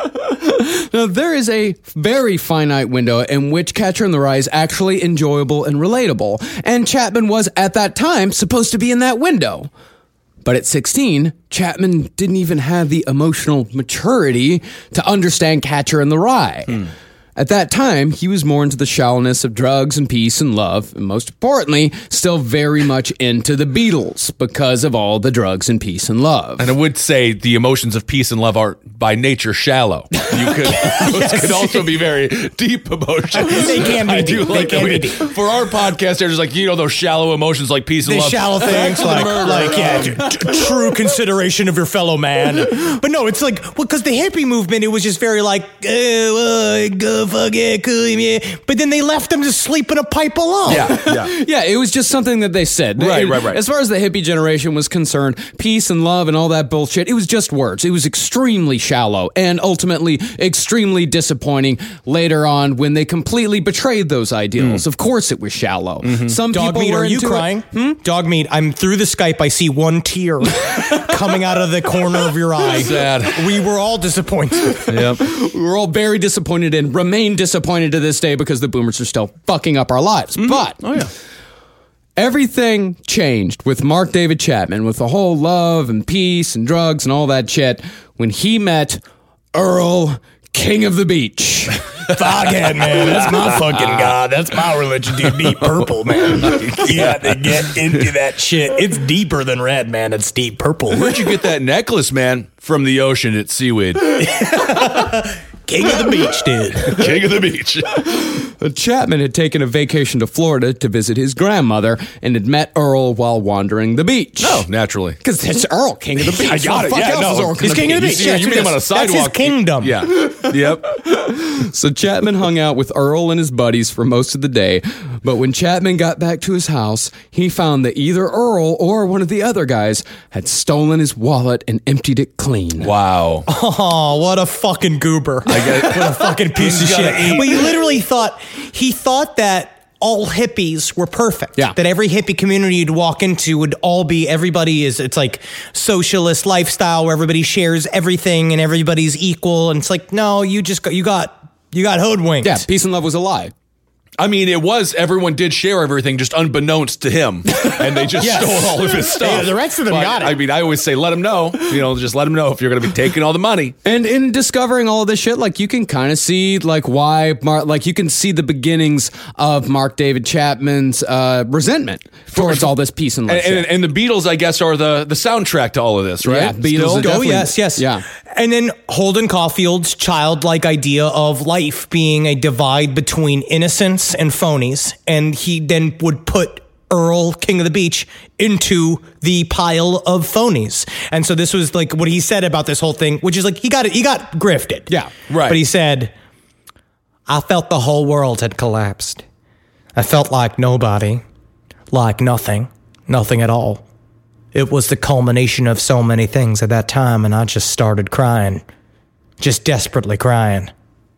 A: Now, there is a very finite window in which Catcher in the Rye is actually enjoyable and relatable. And Chapman was, at that time, supposed to be in that window. But at 16, Chapman didn't even have the emotional maturity to understand Catcher in the Rye. At that time, he was more into the shallowness of drugs and peace and love, and most importantly, still very much into the Beatles because of all the drugs and peace and love.
E: And I would say the emotions of peace and love are by nature shallow. Those could also be very deep emotions.
D: They can be
E: I
D: deep.
E: do like
D: They can be
E: that
D: deep.
E: For our podcast, there's like, those shallow emotions like peace and
D: The
E: love.
D: shallow things true consideration of your fellow man. But no, it's like, well, because the hippie movement, it was just very like, go fuck yeah, cool, yeah. But then they left them to sleep in a pipe alone.
A: Yeah, it was just something that they said.
E: Right.
A: As far as the hippie generation was concerned, peace and love and all that bullshit, it was just words. It was extremely shallow and ultimately extremely disappointing later on when they completely betrayed those ideals. Of course it was shallow. Some
D: Dog
A: people
D: meat,
A: were
D: are you
A: into
D: crying?
A: It.
D: Dog meat, I'm through the Skype. I see one tear coming out of the corner of your eye.
E: Sad.
D: We were all disappointed.
E: Yep.
A: We were all very disappointed and remain disappointed to this day because the boomers are still fucking up our lives. But everything changed with Mark David Chapman, with the whole love and peace and drugs and all that shit, when he met Earl, King of the Beach.
D: Foghead, man. That's my fucking god. That's my religion, dude. Deep purple, man. You got to get into that shit. It's deeper than red, man. It's deep purple.
E: Where'd you get that necklace, man? From the ocean at Seaweed.
D: King of the beach, dude.
E: King of the beach.
A: Chapman had taken a vacation to Florida to visit his grandmother and had met Earl while wandering the beach.
E: Oh, naturally.
A: Because it's Earl, King of the Beach.
E: I got it.
A: Fuck
E: Yeah,
A: else
E: no.
A: is Earl
D: He's king of the beach.
E: You meet him on a sidewalk.
D: That's his kingdom.
E: Yeah. Yep.
A: So Chapman hung out with Earl and his buddies for most of the day, but when Chapman got back to his house, he found that either Earl or one of the other guys had stolen his wallet and emptied it clean.
E: Wow.
D: Oh, what a fucking goober.
E: get-
D: What a fucking piece of
E: He's
D: shit.
E: gotta eat.
D: But he literally thought that all hippies were perfect.
A: Yeah.
D: That every hippie community you'd walk into would all be, it's like socialist lifestyle where everybody shares everything and everybody's equal. And it's like, no, you got hoodwinked.
A: Yeah, peace and love was a lie.
E: I mean, everyone did share everything just unbeknownst to him. And they just
D: Yes.
E: stole all of his stuff.
D: Yeah, the rest of them
E: But,
D: got it.
E: I mean, I always say, let him know. Just let him know if you're going to be taking all the money.
A: And in discovering all of this shit, like, you can kind of see, like, why, you can see the beginnings of Mark David Chapman's resentment towards all this peace and love shit.
E: And the Beatles, I guess, are the soundtrack to all of this, right?
A: Yeah, Beatles
E: Still?
A: are definitely-
D: yes.
A: Yeah.
D: And then Holden Caulfield's childlike idea of life being a divide between innocence and phonies. And he then would put Earl, King of the Beach, into the pile of phonies. And so this was like what he said about this whole thing, which is like he got grifted.
A: Yeah,
E: right.
D: But he said, I felt the whole world had collapsed. I felt like nobody like nothing at all. It was the culmination of so many things at that time, and I just started crying. Just desperately crying.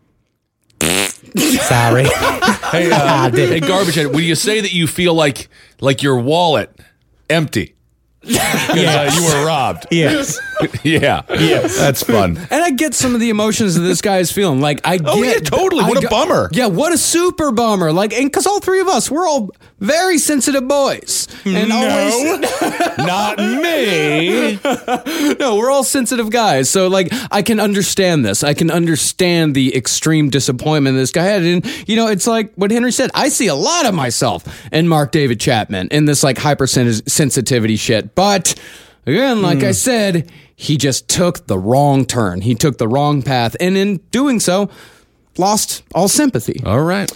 D: Sorry.
E: Hey, hey, Garbage Head, when you say that you feel like your wallet empty because you were robbed.
D: Yes.
E: Yeah. Yes. That's fun.
A: And I get some of the emotions that this guy is feeling. Like, I get.
E: Oh, yeah, totally. What a bummer.
A: Yeah, what a super bummer. Like, and because all three of us, we're all very sensitive boys. And
E: Not me.
A: No, we're all sensitive guys. So, like, I can understand this. I can understand the extreme disappointment this guy had. And, you know, it's like what Henry said. I see a lot of myself in Mark David Chapman in this, like, hypersensitivity shit. But, again, like I said, he just took the wrong turn. He took the wrong path. And in doing so, lost all sympathy.
E: All right.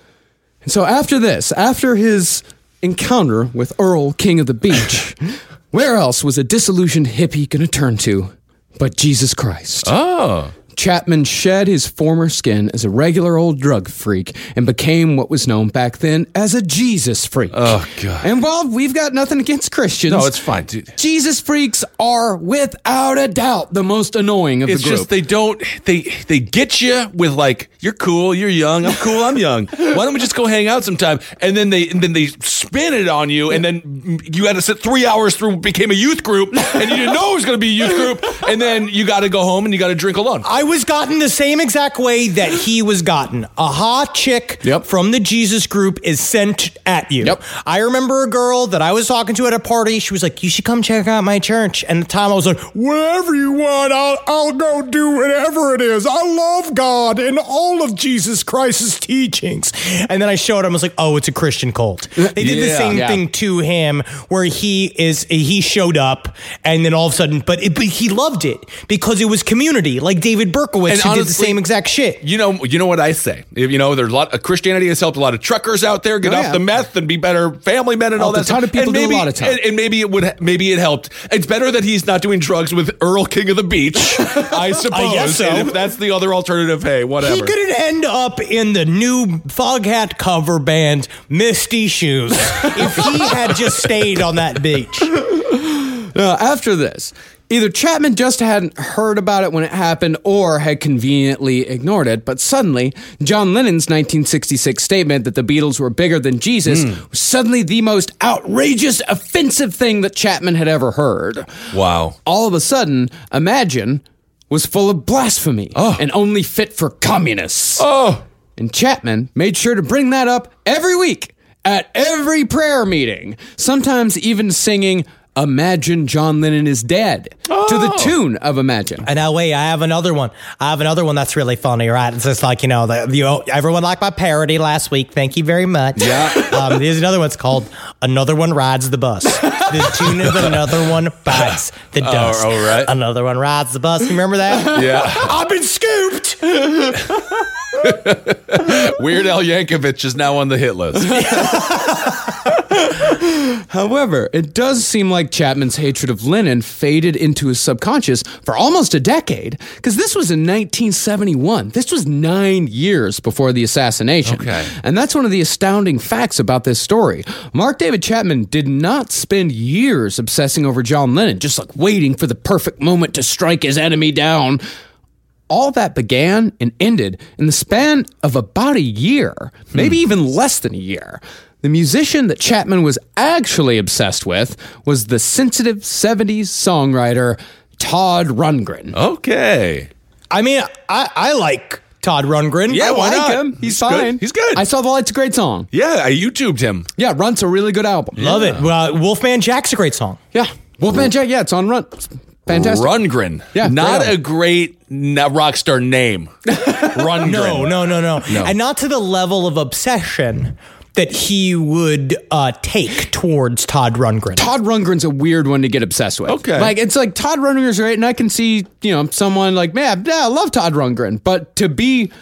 A: And so after this, after his encounter with Earl, King of the Beach, where else was a disillusioned hippie going to turn to but Jesus Christ?
E: Oh.
A: Chapman shed his former skin as a regular old drug freak and became what was known back then as a Jesus freak.
E: Oh, God.
A: And while we've got nothing against Christians,
E: No, it's fine, dude.
A: Jesus freaks are without a doubt the most annoying of
E: It's
A: the group.
E: just they get you with like, you're cool, you're young, I'm cool, I'm young. Why don't we just go hang out sometime? And then they spin it on you, and then you had to sit 3 hours through became a youth group, and you didn't know it was going to be a youth group, and then you got to go home and you got to drink alone.
D: I was gotten the same exact way that he was gotten. A hot chick from the Jesus group is sent at you.
A: Yep.
D: I remember a girl that I was talking to at a party. She was like, you should come check out my church. And at the time I was like, whatever you want, I'll go do whatever it is. I love God and all of Jesus Christ's teachings. And then I showed him, I was like, oh, it's a Christian cult. They did the same thing to him where he showed up and then all of a sudden, but he loved it because it was community, like David Berkowitz,
E: And
D: who
E: honestly,
D: did the same exact shit.
E: You know what I say. You know, there's a lot of Christianity has helped a lot of truckers out there get off the meth and be better family men and all that.
A: A ton of people do a lot of time.
E: And maybe it helped. It's better that he's not doing drugs with Earl, King of the Beach, I suppose.
D: I guess so.
E: And if that's the other alternative, hey, whatever.
D: He could end up in the new Foghat cover band Misty Shoes if he had just stayed on that beach.
A: After this, either Chapman just hadn't heard about it when it happened or had conveniently ignored it, but suddenly, John Lennon's 1966 statement that the Beatles were bigger than Jesus was suddenly the most outrageous, offensive thing that Chapman had ever heard.
E: Wow.
A: All of a sudden, Imagine was full of blasphemy and only fit for communists. And Chapman made sure to bring that up every week at every prayer meeting, sometimes even singing Imagine John Lennon is Dead to the tune of Imagine.
D: And now, wait, I have another one. That's really funny, right? It's just like, everyone liked my parody last week. Thank you very much.
E: Yeah.
D: There's another one. It's called Another One Rides the Bus. The tune of Another One Bites the Dust.
E: Oh, right.
D: Another One Rides the Bus. You remember that?
E: Yeah.
D: I've been scooped.
E: Weird Al Yankovic is now on the hit list.
A: However, it does seem like Chapman's hatred of Lennon faded into his subconscious for almost a decade, because this was in 1971. This was 9 years before the assassination.
E: Okay.
A: And that's one of the astounding facts about this story. Mark David Chapman did not spend years obsessing over John Lennon, just like waiting for the perfect moment to strike his enemy down. All that began and ended in the span of about a year, maybe even less than a year. The musician that Chapman was actually obsessed with was the sensitive 70s songwriter Todd Rundgren.
E: Okay.
D: I mean, I like Todd Rundgren.
E: Yeah,
A: I
E: why
A: like
E: not?
A: him. He's
E: good.
A: fine.
E: He's good.
A: I Saw the Light's a great song.
E: Yeah, I YouTubed him.
A: Yeah, Runt's a really good album.
D: Love it. Wolfman Jack's a great song.
A: Yeah. Wolfman Jack, it's on Runt. It's fantastic.
E: Rundgren.
A: Yeah,
E: Not
A: great
E: a great rock star name. Rundgren.
D: No. And not to the level of obsession that he would take towards Todd Rundgren.
A: Todd Rundgren's a weird one to get obsessed with.
E: Okay.
A: Like, it's like Todd Rundgren's great, and I can see, someone like, man, yeah, I love Todd Rundgren. But to be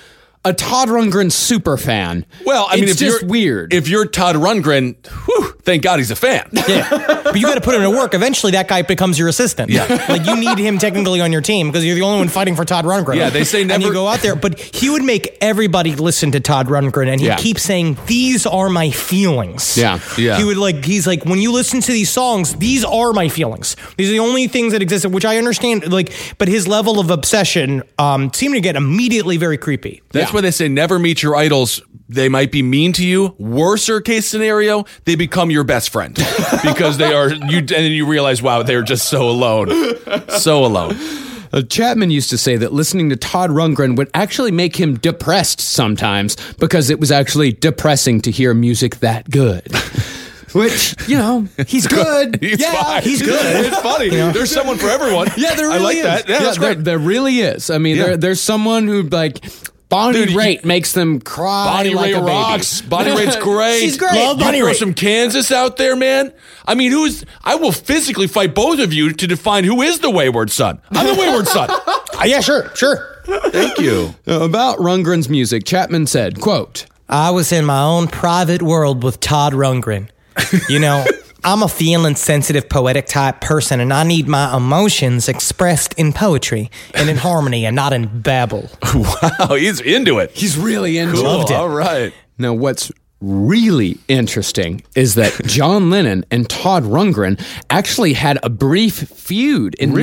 A: a Todd Rundgren super fan.
E: Well, I mean,
A: it's
E: if
A: just
E: you're
A: weird.
E: If you're Todd Rundgren, thank God he's a fan.
D: Yeah. But you got to put him to work. Eventually, that guy becomes your assistant. Yeah. Like, you need him technically on your team because you're the only one fighting for Todd Rundgren.
E: Yeah, they say
D: And
E: never-
D: you go out there, but he would make everybody listen to Todd Rundgren, and he
A: Yeah.
D: keeps saying, "These are my feelings."
A: Yeah.
D: He would he's like, when you listen to these songs, these are my feelings. These are the only things that exist, which I understand. But his level of obsession seemed to get immediately very creepy.
E: That's why they say never meet your idols. They might be mean to you. Worser case scenario, they become your best friend because they are you. And then you realize, wow, they're just so alone, so alone.
A: Chapman used to say that listening to Todd Rundgren would actually make him depressed sometimes because it was actually depressing to hear music that good. Which, he's good.
E: He's fine.
D: he's good.
E: It's funny. There's someone for everyone.
A: Yeah, there really
E: I like
A: is.
E: that. Yeah, that's great.
A: There really is. I mean, there's someone who Bonnie Raitt makes them cry.
E: Bonnie
A: like
E: Raitt
A: a baby.
E: rocks. Bonnie Raitt's great.
D: She's great.
E: Love
D: Bonnie
E: you throw
D: Raitt.
E: some Kansas out there, man. I mean, I will physically fight both of you to define who is the wayward son. I'm the wayward son.
D: Yeah, sure.
E: Thank you.
A: About Rundgren's music, Chapman said, quote,
D: I was in my own private world with Todd Rundgren. I'm a feeling sensitive, poetic type person, and I need my emotions expressed in poetry and in harmony and not in babble.
E: Wow, he's into it.
A: he's really into
E: Cool.
A: it.
E: All right.
A: Now, what's really interesting is that John Lennon and Todd Rundgren actually had a brief feud in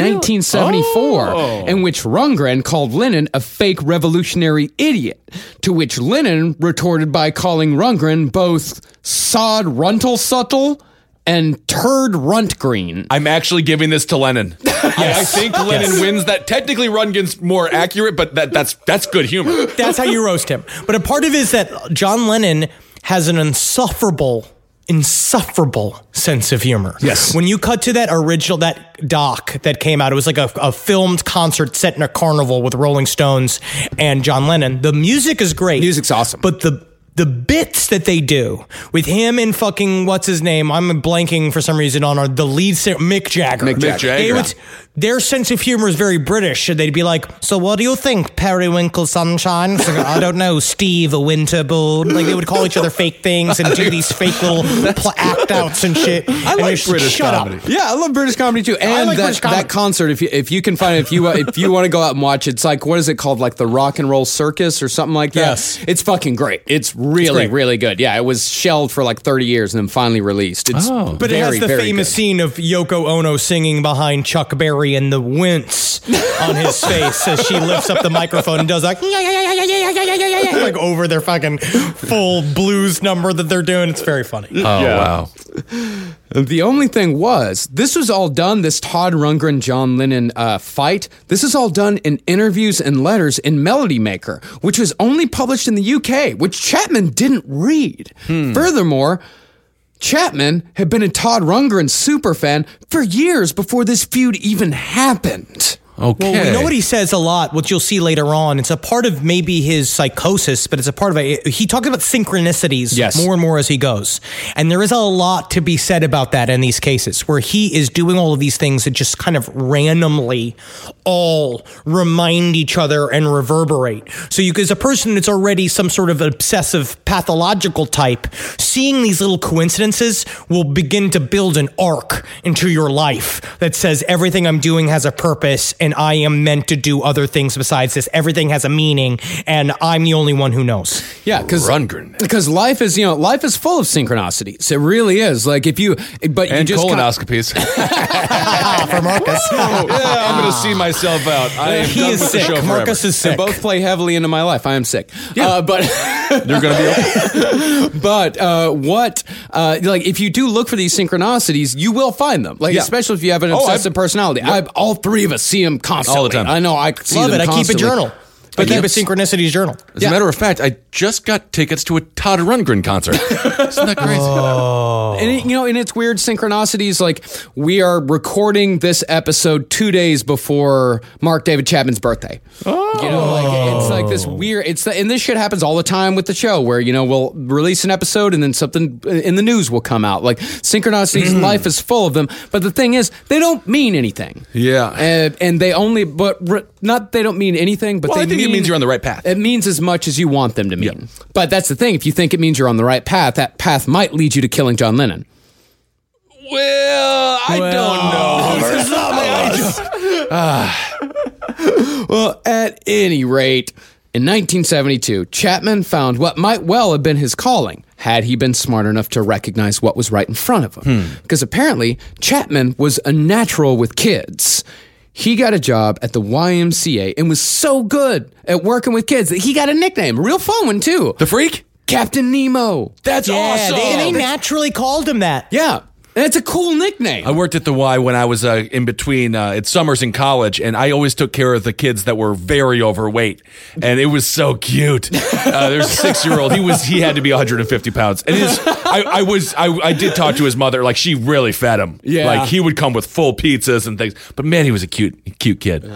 A: 1974 in which Rundgren called Lennon a fake revolutionary idiot, to which Lennon retorted by calling Rundgren both sod runtle-suttle and turd runt-green.
E: I'm actually giving this to Lennon. I think Lennon wins that. Technically, Rundgren's more accurate, but that's good humor.
D: That's how you roast him. But a part of it is that John Lennon has an insufferable sense of humor.
A: Yes.
D: When you cut to that doc that came out, it was like a filmed concert set in a carnival with Rolling Stones and John Lennon. The music is great.
A: Music's awesome.
D: But the bits that they do with him and fucking what's his name? I'm blanking for some reason on the lead singer, Mick Jagger.
A: Mick Jagger.
D: Their sense of humor is very British. They'd be like, "So what do you think, Periwinkle Sunshine?" It's like, I don't know, Steve Winterbourne. Like, they would call each other fake things and do these fake little act outs and shit.
E: I like British comedy.
A: Yeah, I love British comedy too. And
D: like British comedy.
A: that concert, if you can find it, if you want to go out and watch, it's like, what is it called? Like the Rock and Roll Circus or something like that.
D: Yes.
A: It's fucking great. It's really,
D: great.
A: really good. Yeah, it was shelved for like 30 years and then finally released. It's
D: But it has the famous scene of Yoko Ono singing behind Chuck Berry and the wince on his face as she lifts up the microphone and does like over their fucking full blues number that they're doing. It's very funny.
E: Oh, wow.
A: The only thing was, this was all done, this Todd Rundgren, John Lennon fight, this is all done in interviews and letters in Melody Maker, which was only published in the UK, which Chapman didn't read. Furthermore, Chapman had been a Todd Rundgren superfan for years before this feud even happened.
E: Okay.
D: Well, you know what he says a lot, which you'll see later on. It's a part of maybe his psychosis, but it's a part of it. He talks about synchronicities more and more as he goes. And there is a lot to be said about that in these cases, where he is doing all of these things that just kind of randomly all remind each other and reverberate. So you, as a person that's already some sort of obsessive pathological type, seeing these little coincidences will begin to build an arc into your life that says everything I'm doing has a purpose and I am meant to do other things besides this. Everything has a meaning, and I'm the only one who knows.
A: Yeah, because life is full of synchronicities. It really is. Like if you, but
E: and
A: you just
E: colonoscopies.
D: For Marcus.
E: Yeah, I'm going to see myself out. I am
D: He
E: done
D: is
E: with
D: sick.
E: the show
D: Marcus
E: forever.
D: is sick.
A: both play heavily into my life. I am sick. But
E: You're going to be okay.
A: but like if you do look for these synchronicities, you will find them. Like especially if you have an obsessive personality. All three of us see them constantly.
E: All the time.
A: I know. I see
D: Love
A: them
D: it. I keep a
A: constantly.
D: journal. I keep a synchronicities journal.
E: As a matter of fact, I just got tickets to a Todd Rundgren concert. Isn't that crazy?
A: And it's weird synchronicities. Like we are recording this episode 2 days before Mark David Chapman's birthday. It's like this weird. And this shit happens all the time with the show, where we'll release an episode and then something in the news will come out. Like synchronicities, life is full of them. But the thing is, they don't mean anything.
E: Yeah.
A: And they only, they don't mean anything. But
E: Well,
A: they
E: I think
A: mean
E: it means you're on the right path.
A: It means as much as you want them to mean. But that's the thing. If you think it means you're on the right path, that path might lead you to killing John Lennon.
E: Well, I don't know.
A: Well, at any rate, in 1972, Chapman found what might well have been his calling, had he been smart enough to recognize what was right in front of him. Because apparently, Chapman was a natural with kids. He got a job at the YMCA and was so good at working with kids that he got a nickname, a real fun one too.
E: The Freak?
A: Captain Nemo.
E: That's awesome.
D: They naturally called him that.
A: Yeah. And it's a cool nickname.
E: I worked at the Y when I was in between at summers in college, and I always took care of the kids that were very overweight, and it was so cute. There's a 6-year-old. He had to be 150 pounds, and I did talk to his mother. Like, she really fed him.
A: Yeah.
E: Like, he would come with full pizzas and things. But man, he was a cute kid.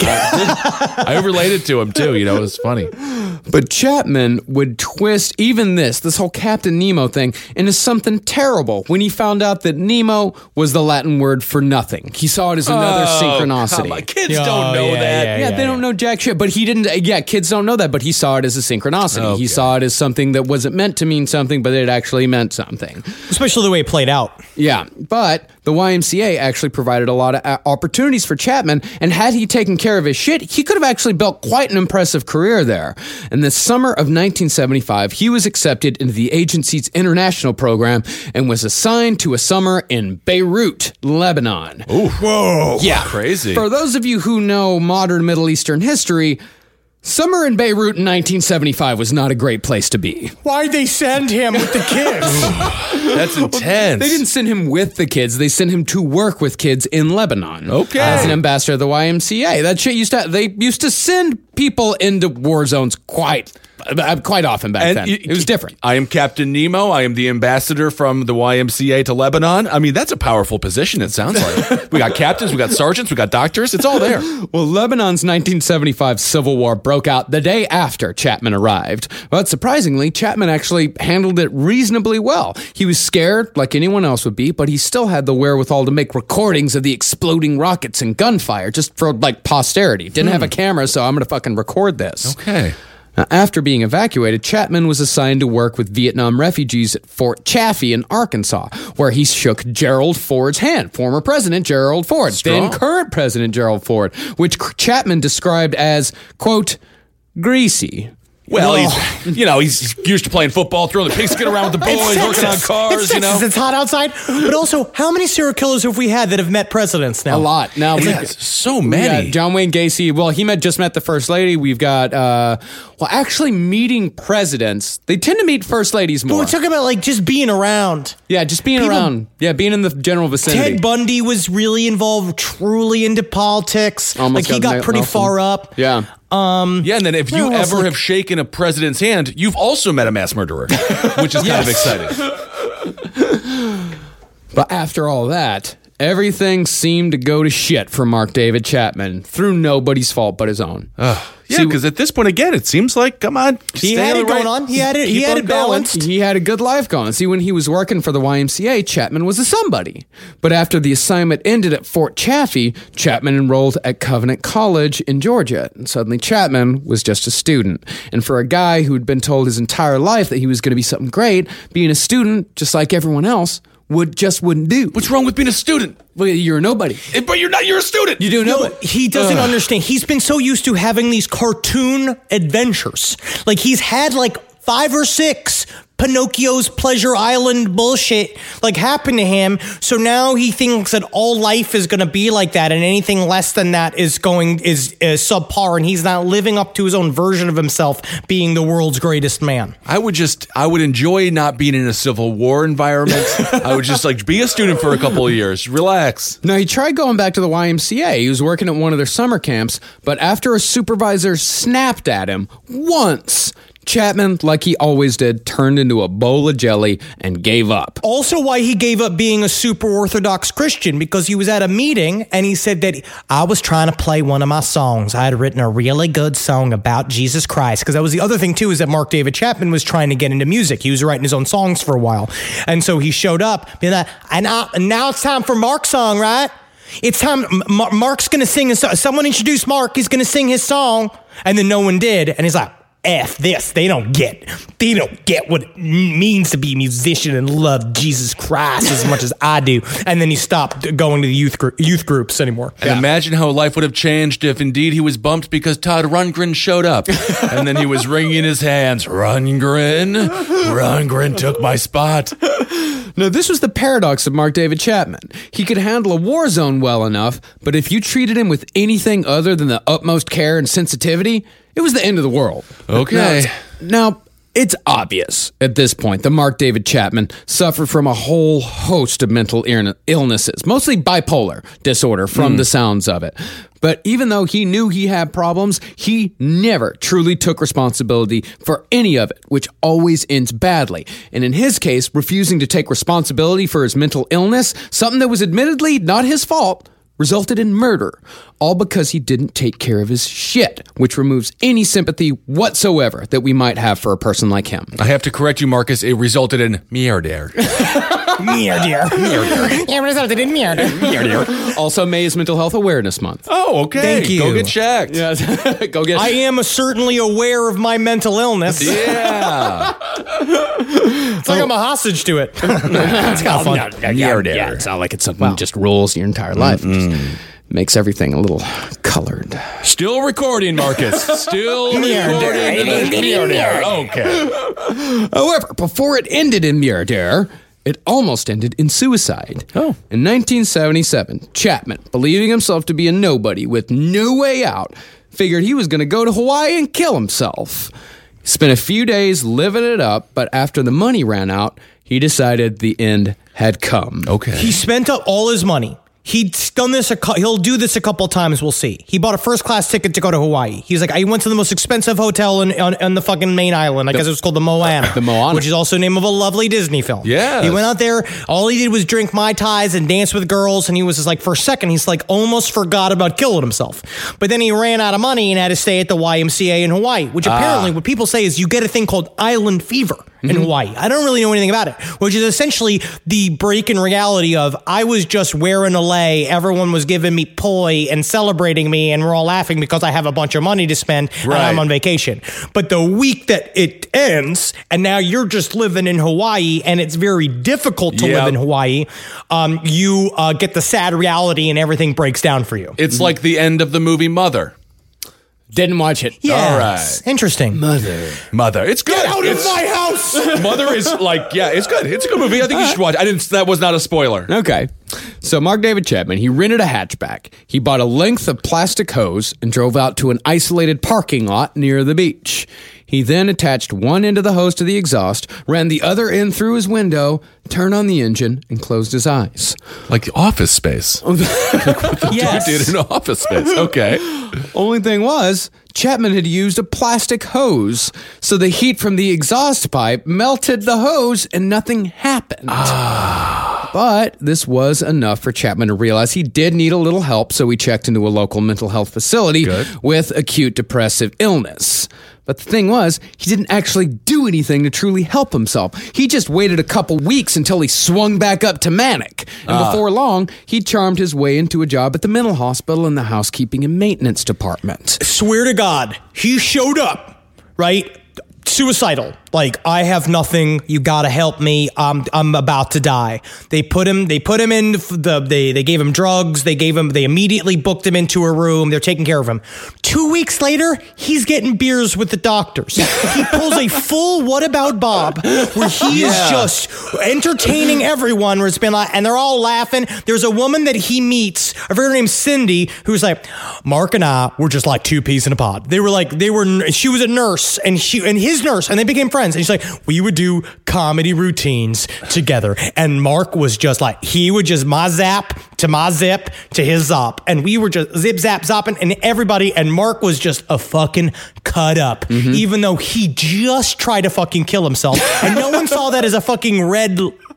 E: I related to him too. You know, it was funny.
A: But Chapman would twist even this whole Captain Nemo thing into something terrible when he found out that Nemo was the Latin word for nothing. He saw it as another synchronicity.
E: Come on. Kids don't know that.
A: Yeah, they don't know jack shit. But he didn't. Yeah, kids don't know that. But he saw it as a synchronicity.
E: Okay.
A: He saw it as something that wasn't meant to mean something, but it actually meant something.
D: Especially the way it played out.
A: Yeah, but the YMCA actually provided a lot of opportunities for Chapman, and had he taken care of his shit, he could have actually built quite an impressive career there. In the summer of 1975, he was accepted into the agency's international program and was assigned to a summer in Beirut, Lebanon.
E: Ooh. Whoa.
A: Yeah.
E: Crazy.
A: For those of you who know modern Middle Eastern history, summer in Beirut in 1975 was not a great place to be.
D: Why'd they send him with the kids?
E: That's intense.
A: They didn't send him with the kids. They sent him to work with kids in Lebanon.
E: Okay.
A: As an ambassador of the YMCA. That shit they used to send people into war zones quite often back then. It was different.
E: I am Captain Nemo. I am the ambassador from the YMCA to Lebanon. I mean, that's a powerful position, it sounds like. We got captains, we got sergeants, we got doctors. It's all there.
A: Well, Lebanon's 1975 civil war broke out the day after Chapman arrived. But surprisingly, Chapman actually handled it reasonably well. He was scared, like anyone else would be, but he still had the wherewithal to make recordings of the exploding rockets and gunfire just for, like, posterity. Didn't have a camera, so I'm going to fucking record this.
E: Okay.
A: Now, after being evacuated, Chapman was assigned to work with Vietnam refugees at Fort Chaffee in Arkansas, where he shook Gerald Ford's hand, former President Gerald Ford, then current President Gerald Ford, which Chapman described as, quote, greasy.
E: Well, he's used to playing football, throwing the pigskin around with the boys, working on cars,
D: It's hot outside. But also, how many serial killers have we had that have met presidents now?
A: A lot. Now,
E: so many.
A: John Wayne Gacy. Well, he just met the first lady. We've got, actually meeting presidents. They tend to meet first ladies more.
D: But we're talking about, like, just being around.
A: Yeah, just being around. Yeah, being in the general vicinity.
D: Ted Bundy was really involved, truly into politics.
A: Almost
D: he got pretty far up.
A: Yeah.
E: And then if you ever have shaken a president's hand, you've also met a mass murderer, which is kind of exciting.
A: But after all that, everything seemed to go to shit for Mark David Chapman through nobody's fault but his own.
E: Yeah, because at this point, again, it seems like, come on.
D: He had it going on. He had it balanced.
A: He had a good life going. See, when he was working for the YMCA, Chapman was a somebody. But after the assignment ended at Fort Chaffee, Chapman enrolled at Covenant College in Georgia. And suddenly Chapman was just a student. And for a guy who had been told his entire life that he was going to be something great, being a student, just like everyone else, wouldn't do.
E: What's wrong with being a student?
A: Well, you're a nobody.
E: But you're not. You're a student.
A: You do know
D: No, he doesn't understand. He's been so used to having these cartoon adventures. Like, he's had like 5 or 6 Pinocchio's Pleasure Island bullshit like happen to him. So now he thinks that all life is going to be like that, and anything less than that is subpar, and he's not living up to his own version of himself being the world's greatest man.
E: I would enjoy not being in a Civil War environment. I would just like be a student for a couple of years. Relax.
A: Now, he tried going back to the YMCA. He was working at one of their summer camps, but after a supervisor snapped at him once, Chapman, like he always did, turned into a bowl of jelly and gave up.
D: Also why he gave up being a super Orthodox Christian, because he was at a meeting and he said that I was trying to play one of my songs. I had written a really good song about Jesus Christ, because that was the other thing too, is that Mark David Chapman was trying to get into music. He was writing his own songs for a while. And so he showed up being like, and now it's time for Mark's song, right? It's time. Mark's going to sing a song. Someone introduced Mark. He's going to sing his song. And then no one did. And he's like, F this. They don't get what it means to be a musician and love Jesus Christ as much as I do. And then he stopped going to the youth groups anymore.
E: And imagine how life would have changed if indeed he was bumped because Todd Rundgren showed up. And then he was wringing his hands. Rundgren took my spot.
A: Now, this was the paradox of Mark David Chapman. He could handle a war zone well enough, but if you treated him with anything other than the utmost care and sensitivity, it was the end of the world.
E: Okay.
A: Now, it's obvious at this point that Mark David Chapman suffered from a whole host of mental illnesses, mostly bipolar disorder from the sounds of it. But even though he knew he had problems, he never truly took responsibility for any of it, which always ends badly. And in his case, refusing to take responsibility for his mental illness, something that was admittedly not his fault, resulted in murder, all because he didn't take care of his shit, which removes any sympathy whatsoever that we might have for a person like him.
E: I have to correct you, Marcus. It resulted in murder.
D: It resulted in murder.
A: Also, May is Mental Health Awareness Month.
E: Oh, okay.
D: Thank you.
E: Go get checked.
A: Yes. Go get.
D: I am certainly aware of my mental illness.
E: Yeah.
D: It's like I'm a hostage to it. It's kind of fun.
A: Yeah, it's not like it's something that just rules your entire life. It just makes everything a little colored.
E: Still recording, Marcus. Still recording. Okay.
A: However, before it ended in murder, it almost ended in suicide.
E: Oh.
A: In 1977, Chapman, believing himself to be a nobody with no way out, figured he was going to go to Hawaii and kill himself. He spent a few days living it up, but after the money ran out, he decided the end had come.
E: Okay.
D: He spent up all his money. He'd done this. He'll do this a couple times. We'll see. He bought a first-class ticket to go to Hawaii. He's like, I went to the most expensive hotel on the fucking main island. I guess it was called the Moana.
A: The Moana.
D: Which is also the name of a lovely Disney film.
E: Yes.
D: He went out there. All he did was drink Mai Tais and dance with girls. And he was just like, for a second, he's like almost forgot about killing himself. But then he ran out of money and had to stay at the YMCA in Hawaii, which apparently what people say is you get a thing called island fever in Hawaii. I don't really know anything about it, which is essentially the break in reality of I was just wearing a lei. Everyone was giving me poi and celebrating me, and we're all laughing because I have a bunch of money to spend and I'm on vacation. But the week that it ends, and now you're just living in Hawaii, and it's very difficult to live in Hawaii, you get the sad reality and everything breaks down for you.
E: It's like the end of the movie Mother.
A: Didn't watch it.
D: Yeah,
E: All right.
D: Interesting.
E: Mother. It's good.
D: Get out of my house!
E: Mother is like, yeah, it's good. It's a good movie. I think you should watch it. That was not a spoiler.
A: Okay. So Mark David Chapman, he rented a hatchback. He bought a length of plastic hose and drove out to an isolated parking lot near the beach. He then attached one end of the hose to the exhaust, ran the other end through his window, turned on the engine, and closed his eyes.
E: Like Office Space.
D: Yes.
E: Dude did in Office Space. Okay.
A: Only thing was, Chapman had used a plastic hose, so the heat from the exhaust pipe melted the hose and nothing happened. But this was enough for Chapman to realize he did need a little help, so he checked into a local mental health facility with acute depressive illness. But the thing was, he didn't actually do anything to truly help himself. He just waited a couple weeks until he swung back up to manic. And before long, he charmed his way into a job at the mental hospital in the housekeeping and maintenance department.
D: Swear to God, he showed up, right? Suicidal. Like, I have nothing. You gotta help me. I'm about to die. They put him in they gave him drugs. They immediately booked him into a room. They're taking care of him. 2 weeks later, he's getting beers with the doctors. He pulls a full What About Bob, where he is just entertaining everyone, where it's been like, and they're all laughing. There's a woman that he meets, a girl named Cindy, who's like, Mark and I were just like two peas in a pod. She was a nurse, and his nurse, and they became friends. And she's like, we would do comedy routines together. And Mark was just like, he would just my zap to my zip to his zop. And we were just zip, zap, zopping, and everybody. And Mark was just a fucking cut up, even though he just tried to fucking kill himself. And no one saw that as a fucking red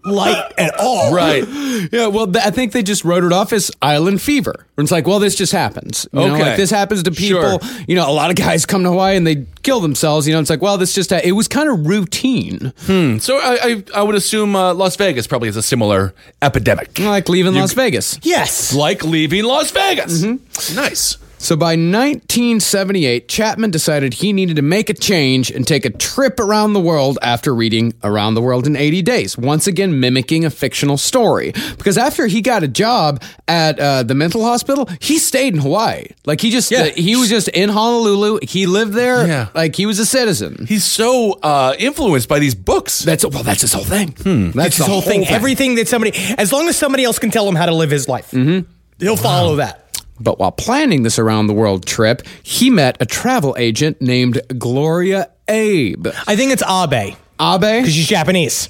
D: light at all.
E: Right.
A: Yeah, well, I think they just wrote it off as island fever. It's like, well, this just happens. You know,
E: Okay.
A: like this happens to people.
E: Sure.
A: You know, a lot of guys come to Hawaii and they kill themselves. You know, it's like, well, this just, it was kind of routine.
E: So I would assume Las Vegas probably has a similar epidemic.
A: Like leaving Las Vegas.
D: Yes.
E: Like leaving Las Vegas. Nice.
A: So by 1978, Chapman decided he needed to make a change and take a trip around the world after reading Around the World in 80 Days, once again mimicking a fictional story. Because after he got a job at the mental hospital, he stayed in Hawaii. Like he just, he was just in Honolulu. He lived there.
E: Yeah.
A: Like he was a citizen.
E: He's so influenced by these books.
A: That's his whole thing.
D: That's his whole thing. Everything that as long as somebody else can tell him how to live his life, he'll follow that.
A: But while planning this around the world trip, he met a travel agent named Gloria Abe.
D: I think it's Abe.
A: Abe?
D: Because she's Japanese.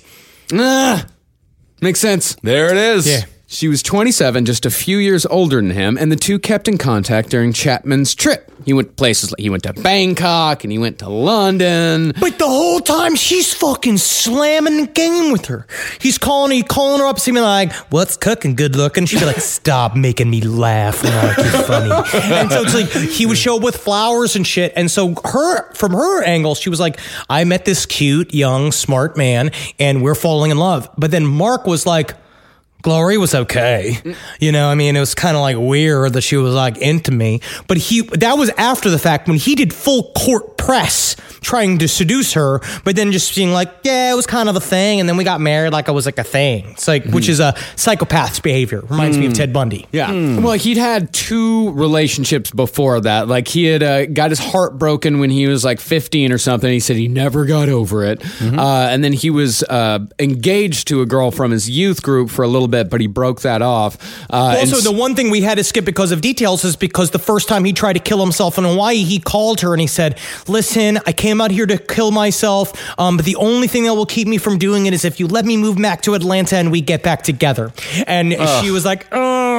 A: Makes sense.
E: There it is.
D: Yeah.
A: She was 27, just a few years older than him, and the two kept in contact during Chapman's trip. He went places like he went to Bangkok and he went to London.
D: But the whole time she's fucking slamming the game with her. He's calling her up, seeming like, "What's cooking? Good looking." She'd be like, "Stop making me laugh, like you're funny." And so it's like he would show up with flowers and shit. And so from her angle, she was like, "I met this cute, young, smart man, and we're falling in love." But then Mark was like, Glory was okay. You know, I mean, it was kind of like weird that she was like into me. But that was after the fact when he did full court press trying to seduce her, but then just being like, yeah, it was kind of a thing. And then we got married like it was like a thing. It's like, which is a psychopath's behavior. Reminds me of Ted Bundy.
A: Yeah. Well, he'd had 2 relationships before that. Like he had got his heart broken when he was like 15 or something. He said he never got over it. And then he was engaged to a girl from his youth group for a little bit, but he broke that off.
D: Also, the one thing we had to skip because of details is because the first time he tried to kill himself in Hawaii, he called her and he said, "Listen, I came out here to kill myself, but the only thing that will keep me from doing it is if you let me move back to Atlanta and we get back together." And she was like,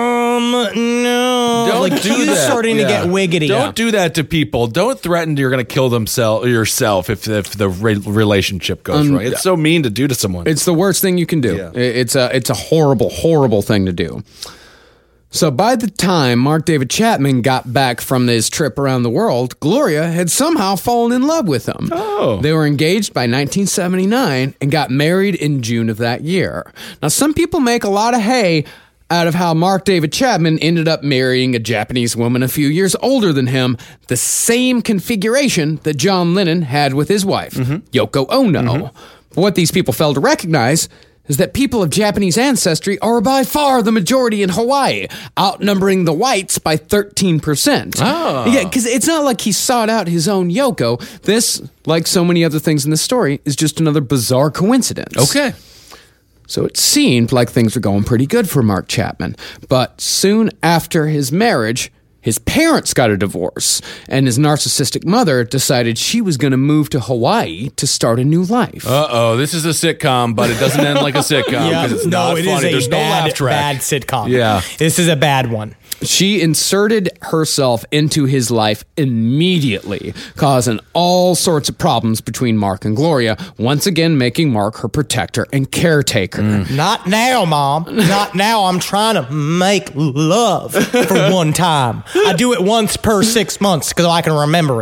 D: no.
E: Don't
D: like,
E: do
D: he was
E: that.
D: starting to get wiggity.
E: Don't do that to people. Don't threaten you're going to kill yourself if the relationship goes wrong. It's so mean to do to someone.
A: It's the worst thing you can do.
E: Yeah.
A: It's a horrible, horrible thing to do. So by the time Mark David Chapman got back from his trip around the world, Gloria had somehow fallen in love with him.
E: Oh.
A: They were engaged by 1979 and got married in June of that year. Now, some people make a lot of hay out of how Mark David Chapman ended up marrying a Japanese woman a few years older than him, the same configuration that John Lennon had with his wife, Yoko Ono. But what these people failed to recognize is that people of Japanese ancestry are by far the majority in Hawaii, outnumbering the whites by 13%.
E: Oh.
A: Yeah, because it's not like he sought out his own Yoko. This, like so many other things in the story, is just another bizarre coincidence.
E: okay.
A: So it seemed like things were going pretty good for Mark Chapman. But soon after his marriage, his parents got a divorce, and his narcissistic mother decided she was going to move to Hawaii to start a new life.
E: Uh-oh, this is a sitcom, but it doesn't end like a sitcom because it's not
D: it
E: funny.
D: is
E: There's
D: a
E: no laugh track.
D: bad sitcom.
E: Yeah.
D: This is a bad one.
A: She inserted herself into his life immediately, causing all sorts of problems between Mark and Gloria, once again making Mark her protector and caretaker.
D: Not now, Mom. Not now. I'm trying to make love for one time. I do it once per 6 months because I can remember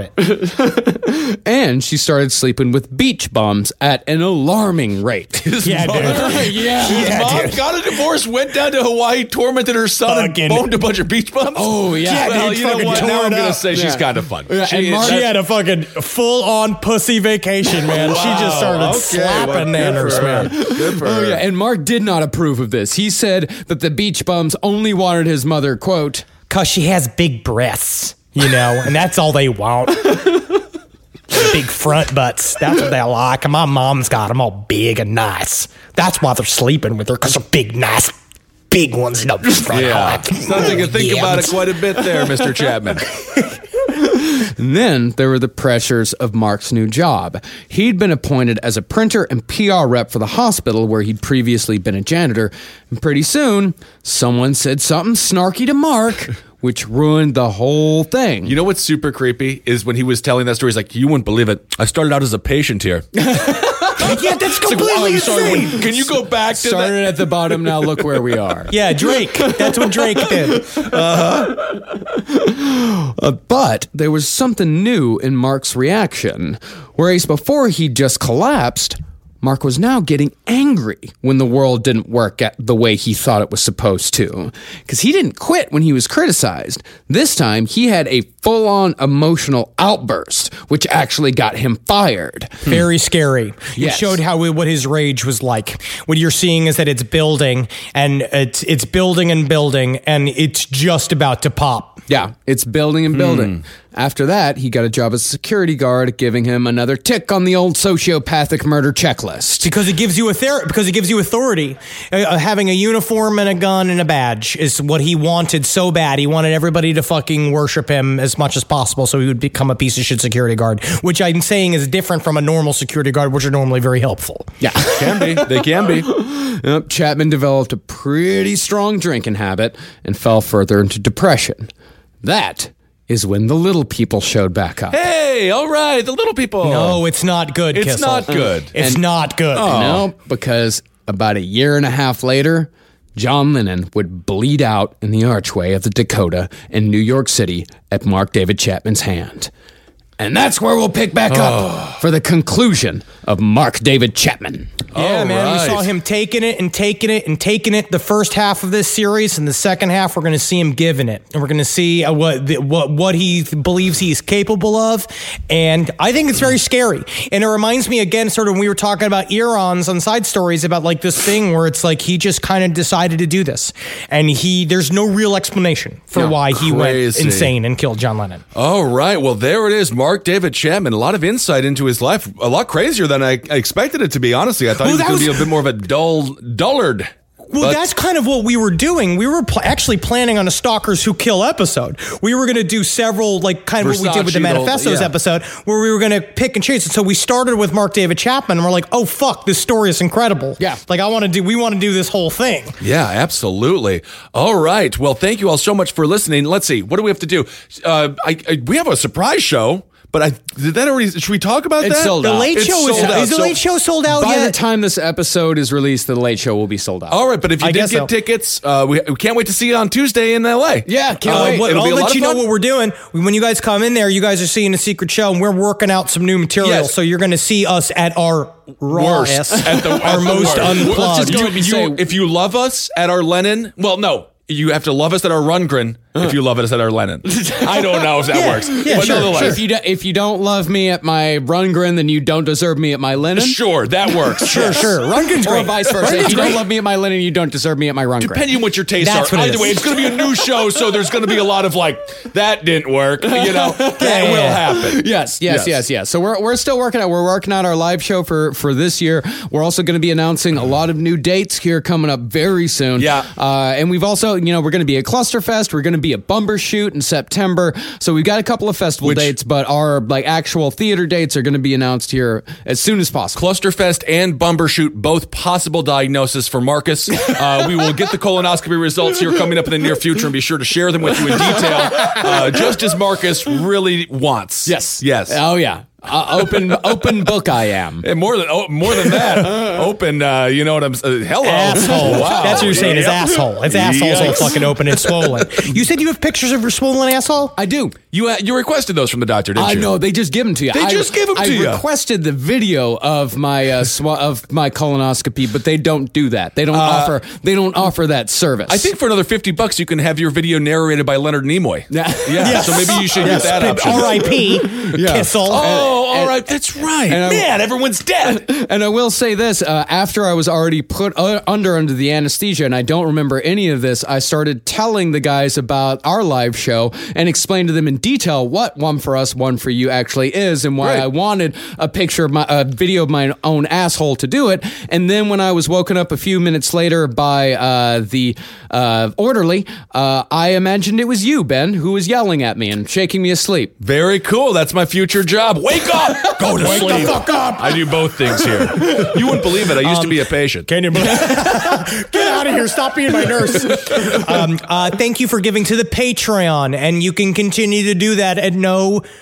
D: it.
A: And she started sleeping with beach bums at an alarming rate.
D: Yeah, dude.
E: His mom got a divorce, went down to Hawaii, tormented her son,
D: Fucking-
E: and boned a bunch of beach bums.
A: Oh, yeah.
E: Well,
D: dude,
E: you know
D: fucking
E: what?
D: tore
E: Now
D: it
E: I'm going to
D: up.
E: say she's kind of fun.
A: and
E: She
A: Mark-
D: She had a fucking full-on pussy vacation, man. She just started slapping nanners, man.
E: Good for
A: Oh,
E: her.
A: yeah, and Mark did not approve of this. He said that the beach bums only wanted his mother, quote,
D: Because she has big breasts, you know, and that's all they want. Big front butts. That's what they like. And my mom's got them all big and nice. That's why they're sleeping with her, because they're big, nice, big ones. No, front
E: Yeah.
D: hot.
E: Something to think about it quite a bit there, Mr. Chapman.
A: And then there were the pressures of Mark's new job. He'd been appointed as a printer and PR rep for the hospital where he'd previously been a janitor. And pretty soon, someone said something snarky to Mark, which ruined the whole thing.
E: You know what's super creepy is when he was telling that story, he's like, you wouldn't believe it. I started out as a patient here.
D: Yeah, that's
E: It's like,
D: completely
E: I'm sorry,
D: insane.
E: can you go back to
A: Started at the bottom, now look where we are.
D: Yeah, Drake. That's what Drake did.
A: But there was something new in Mark's reaction. Whereas before he just collapsed, Mark was now getting angry when the world didn't work at the way he thought it was supposed to. Because he didn't quit when he was criticized. This time, he had a full-on emotional outburst, which actually got him fired.
D: Very scary. You
A: Yes.
D: showed what his rage was like. What you're seeing is that it's building, and it's building and building, and it's just about to pop.
A: Yeah, it's building and building. After that, he got a job as a security guard, giving him another tick on the old sociopathic murder checklist.
D: Because it gives you authority. Having a uniform and a gun and a badge is what he wanted so bad. He wanted everybody to fucking worship him as much as possible, so he would become a piece of shit security guard. Which I'm saying is different from a normal security guard, which are normally very helpful.
A: Yeah.
E: Can be. They can be.
A: Yep, Chapman developed a pretty strong drinking habit and fell further into depression. That is when the little people showed back up.
E: Hey, all right, the little people.
D: No, it's not good.
E: It's
D: Kissel.
E: not good.
D: It's not good.
A: No, because about a year and a half later, John Lennon would bleed out in the archway of the Dakota in New York City at Mark David Chapman's hand. And that's where we'll pick back up for the conclusion of Mark David Chapman.
D: Yeah, man,
E: right.
D: we saw him taking it and taking it and taking it the first half of this series, and the second half we're going to see him giving it, and we're going to see what he believes he's capable of, and I think it's very scary. And it reminds me again, sort of when we were talking about Eons on Side Stories about like this thing where it's like he just kind of decided to do this, and there's no real explanation for why he went
E: crazy.
D: insane and killed John Lennon.
E: All right, well, there it is. Mark David Chapman, a lot of insight into his life, a lot crazier than I expected it to be, honestly. I thought he was going to be a bit more of a dullard.
D: Well, that's kind of what we were doing. We were actually planning on a Stalkers Who Kill episode. We were going to do several, like kind of what we did with the
E: Versace,
D: Manifestos
E: yeah.
D: episode, where we were going to pick and choose. And so we started with Mark David Chapman, and we're like, oh, fuck, this story is incredible.
A: Yeah.
D: Like, we want to do this whole thing.
E: Yeah, absolutely. All right. Well, thank you all so much for listening. Let's see. What do we have to do? We have a surprise show. But did that already? Should we talk about
A: It's
E: that?
A: sold
D: The
A: out.
D: Late
E: It's
D: Show
E: sold out.
D: is the
E: So-
D: Late Show sold out
A: By
D: yet?
A: the time this episode is released, the Late Show will be sold out.
E: All right, but if you
D: I
E: did
D: guess
E: get
D: so.
E: tickets, we can't wait to see you on Tuesday in LA.
A: Yeah, can't wait.
E: It'll
D: I'll
E: be a lot
D: let
E: of
D: you know
E: fun.
D: what we're doing. When you guys come in there, you guys are seeing a secret show, and we're working out some new material.
E: Yes.
D: So you're going to see us at our rawest,
E: At the
D: our most
E: worst.
D: unplugged.
A: Let's just go ahead and say-
E: If you love us at our Lennon, well, no. You have to love us at our Rundgren if you love us at our Lennon. I don't know if that works.
D: Yeah,
E: but
D: sure,
E: nonetheless,
A: If you don't love me at my Rundgren, then you don't deserve me at my Lennon.
E: sure, that works.
D: Sure. Rundgren's
A: Or
D: great.
A: vice versa. If you don't love me at my Lennon, you don't deserve me at my Rundgren.
E: Depending on what your tastes
D: That's
E: are.
D: what it
E: Either
D: is.
E: way, it's going to be a new show, so there's going to be a lot of like, that didn't work. You know, that will happen.
A: Yes. So we're still working out. We're working out our live show for this year. We're also going to be announcing a lot of new dates here coming up very soon.
E: Yeah.
A: And we've also, we're going to be at Clusterfest. We're going to be at Bumbershoot in September. So we've got a couple of festival dates, but our like actual theater dates are going to be announced here as soon as possible.
E: Clusterfest and Bumbershoot, both possible diagnosis for Marcus. We will get the colonoscopy results here coming up in the near future and be sure to share them with you in detail, just as Marcus really wants.
A: Yes.
E: Yes.
A: Oh yeah. Open book I am.
E: And more than that, open. You know what I'm saying? Hello,
D: Asshole.
E: Wow.
D: That's what you're saying. Is
E: Yep.
D: asshole. It's asshole's all
E: Yikes.
D: fucking open and swollen. You said you have pictures of your swollen asshole?
A: I do.
E: You requested those from the doctor, didn't
A: I
E: you?
A: know they just give them to you.
E: They just give 'em to you.
A: I requested the video of my of my colonoscopy, but they don't do that. They don't offer. They don't offer that service.
E: I think for another $50, you can have your video narrated by Leonard Nimoy.
A: Yeah.
E: So maybe you should get that option.
D: R.I.P. Kissel.
E: Oh, all right. That's right.
A: and I-
E: Man, everyone's dead.
A: And I will say this: after I was already put under the anesthesia, and I don't remember any of this, I started telling the guys about our live show and explained to them in detail what One for Us, One for You actually is, and why
E: Right.
A: I wanted a video of my own asshole to do it. And then when I was woken up a few minutes later by the orderly, I imagined it was you, Ben, who was yelling at me and shaking me asleep.
E: Very cool. That's my future job. Wake up. Go to sleep.
D: the fuck up.
E: I do both things here. You wouldn't believe it. I used to be a patient.
D: Can you believe? Get out of here. Stop being my nurse. Thank you for giving to the Patreon, and you can continue to do that at no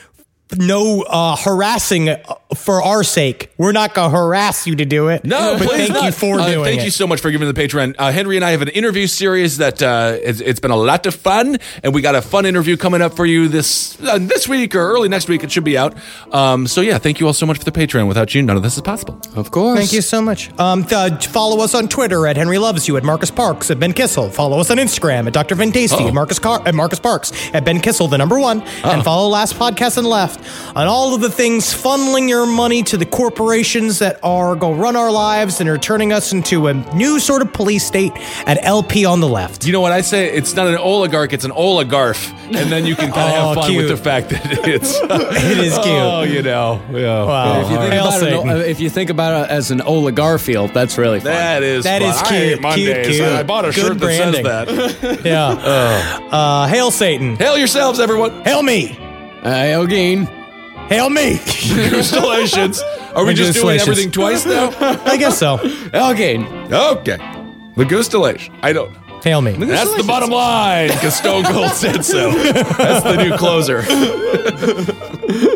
D: harassing for our sake. We're not going to harass you to do it.
E: No,
D: but
E: please
D: thank
E: not.
D: you for doing it.
E: Thank you so much for giving the Patreon. Henry and I have an interview series that it's been a lot of fun, and we got a fun interview coming up for you this week or early next week. It should be out. So yeah, thank you all so much for the Patreon. Without you, none of this is possible.
A: Of course.
D: Thank you so much. Follow us on Twitter at Henry Loves You, at Marcus Parks, at Ben Kissel. Follow us on Instagram at Dr. Van Tasty, at Marcus Parks, at Ben Kissel, the number 1, and follow Last Podcast and Left on all of the things funneling your money to the corporations that are going to run our lives and are turning us into a new sort of police state at LP on the Left.
E: You know what I say? It's not an oligarch, it's an oligarch. And then you can kind of have fun
D: cute.
E: with the fact that it's...
D: It is cute.
E: Oh, you know. Yeah.
D: Wow.
A: If you think about it as an oligarchifield, that's really fun.
E: That is
D: That
E: fun.
D: is
E: I
D: cute.
E: hate Mondays.
D: Cute.
E: I bought a
D: Good
E: shirt
D: branding.
E: that says that.
D: Yeah. Hail Satan.
E: Hail yourselves, everyone.
D: Hail me.
A: Hail Gain.
D: Hail me.
E: Congratulations. Are we just doing
D: Congratulations.
E: everything twice now?
D: I guess so.
A: Hail Gain.
E: Okay. Legustulation. I don't know.
D: Hail me.
E: That's the bottom line, because Stone Cold said so. That's the new closer.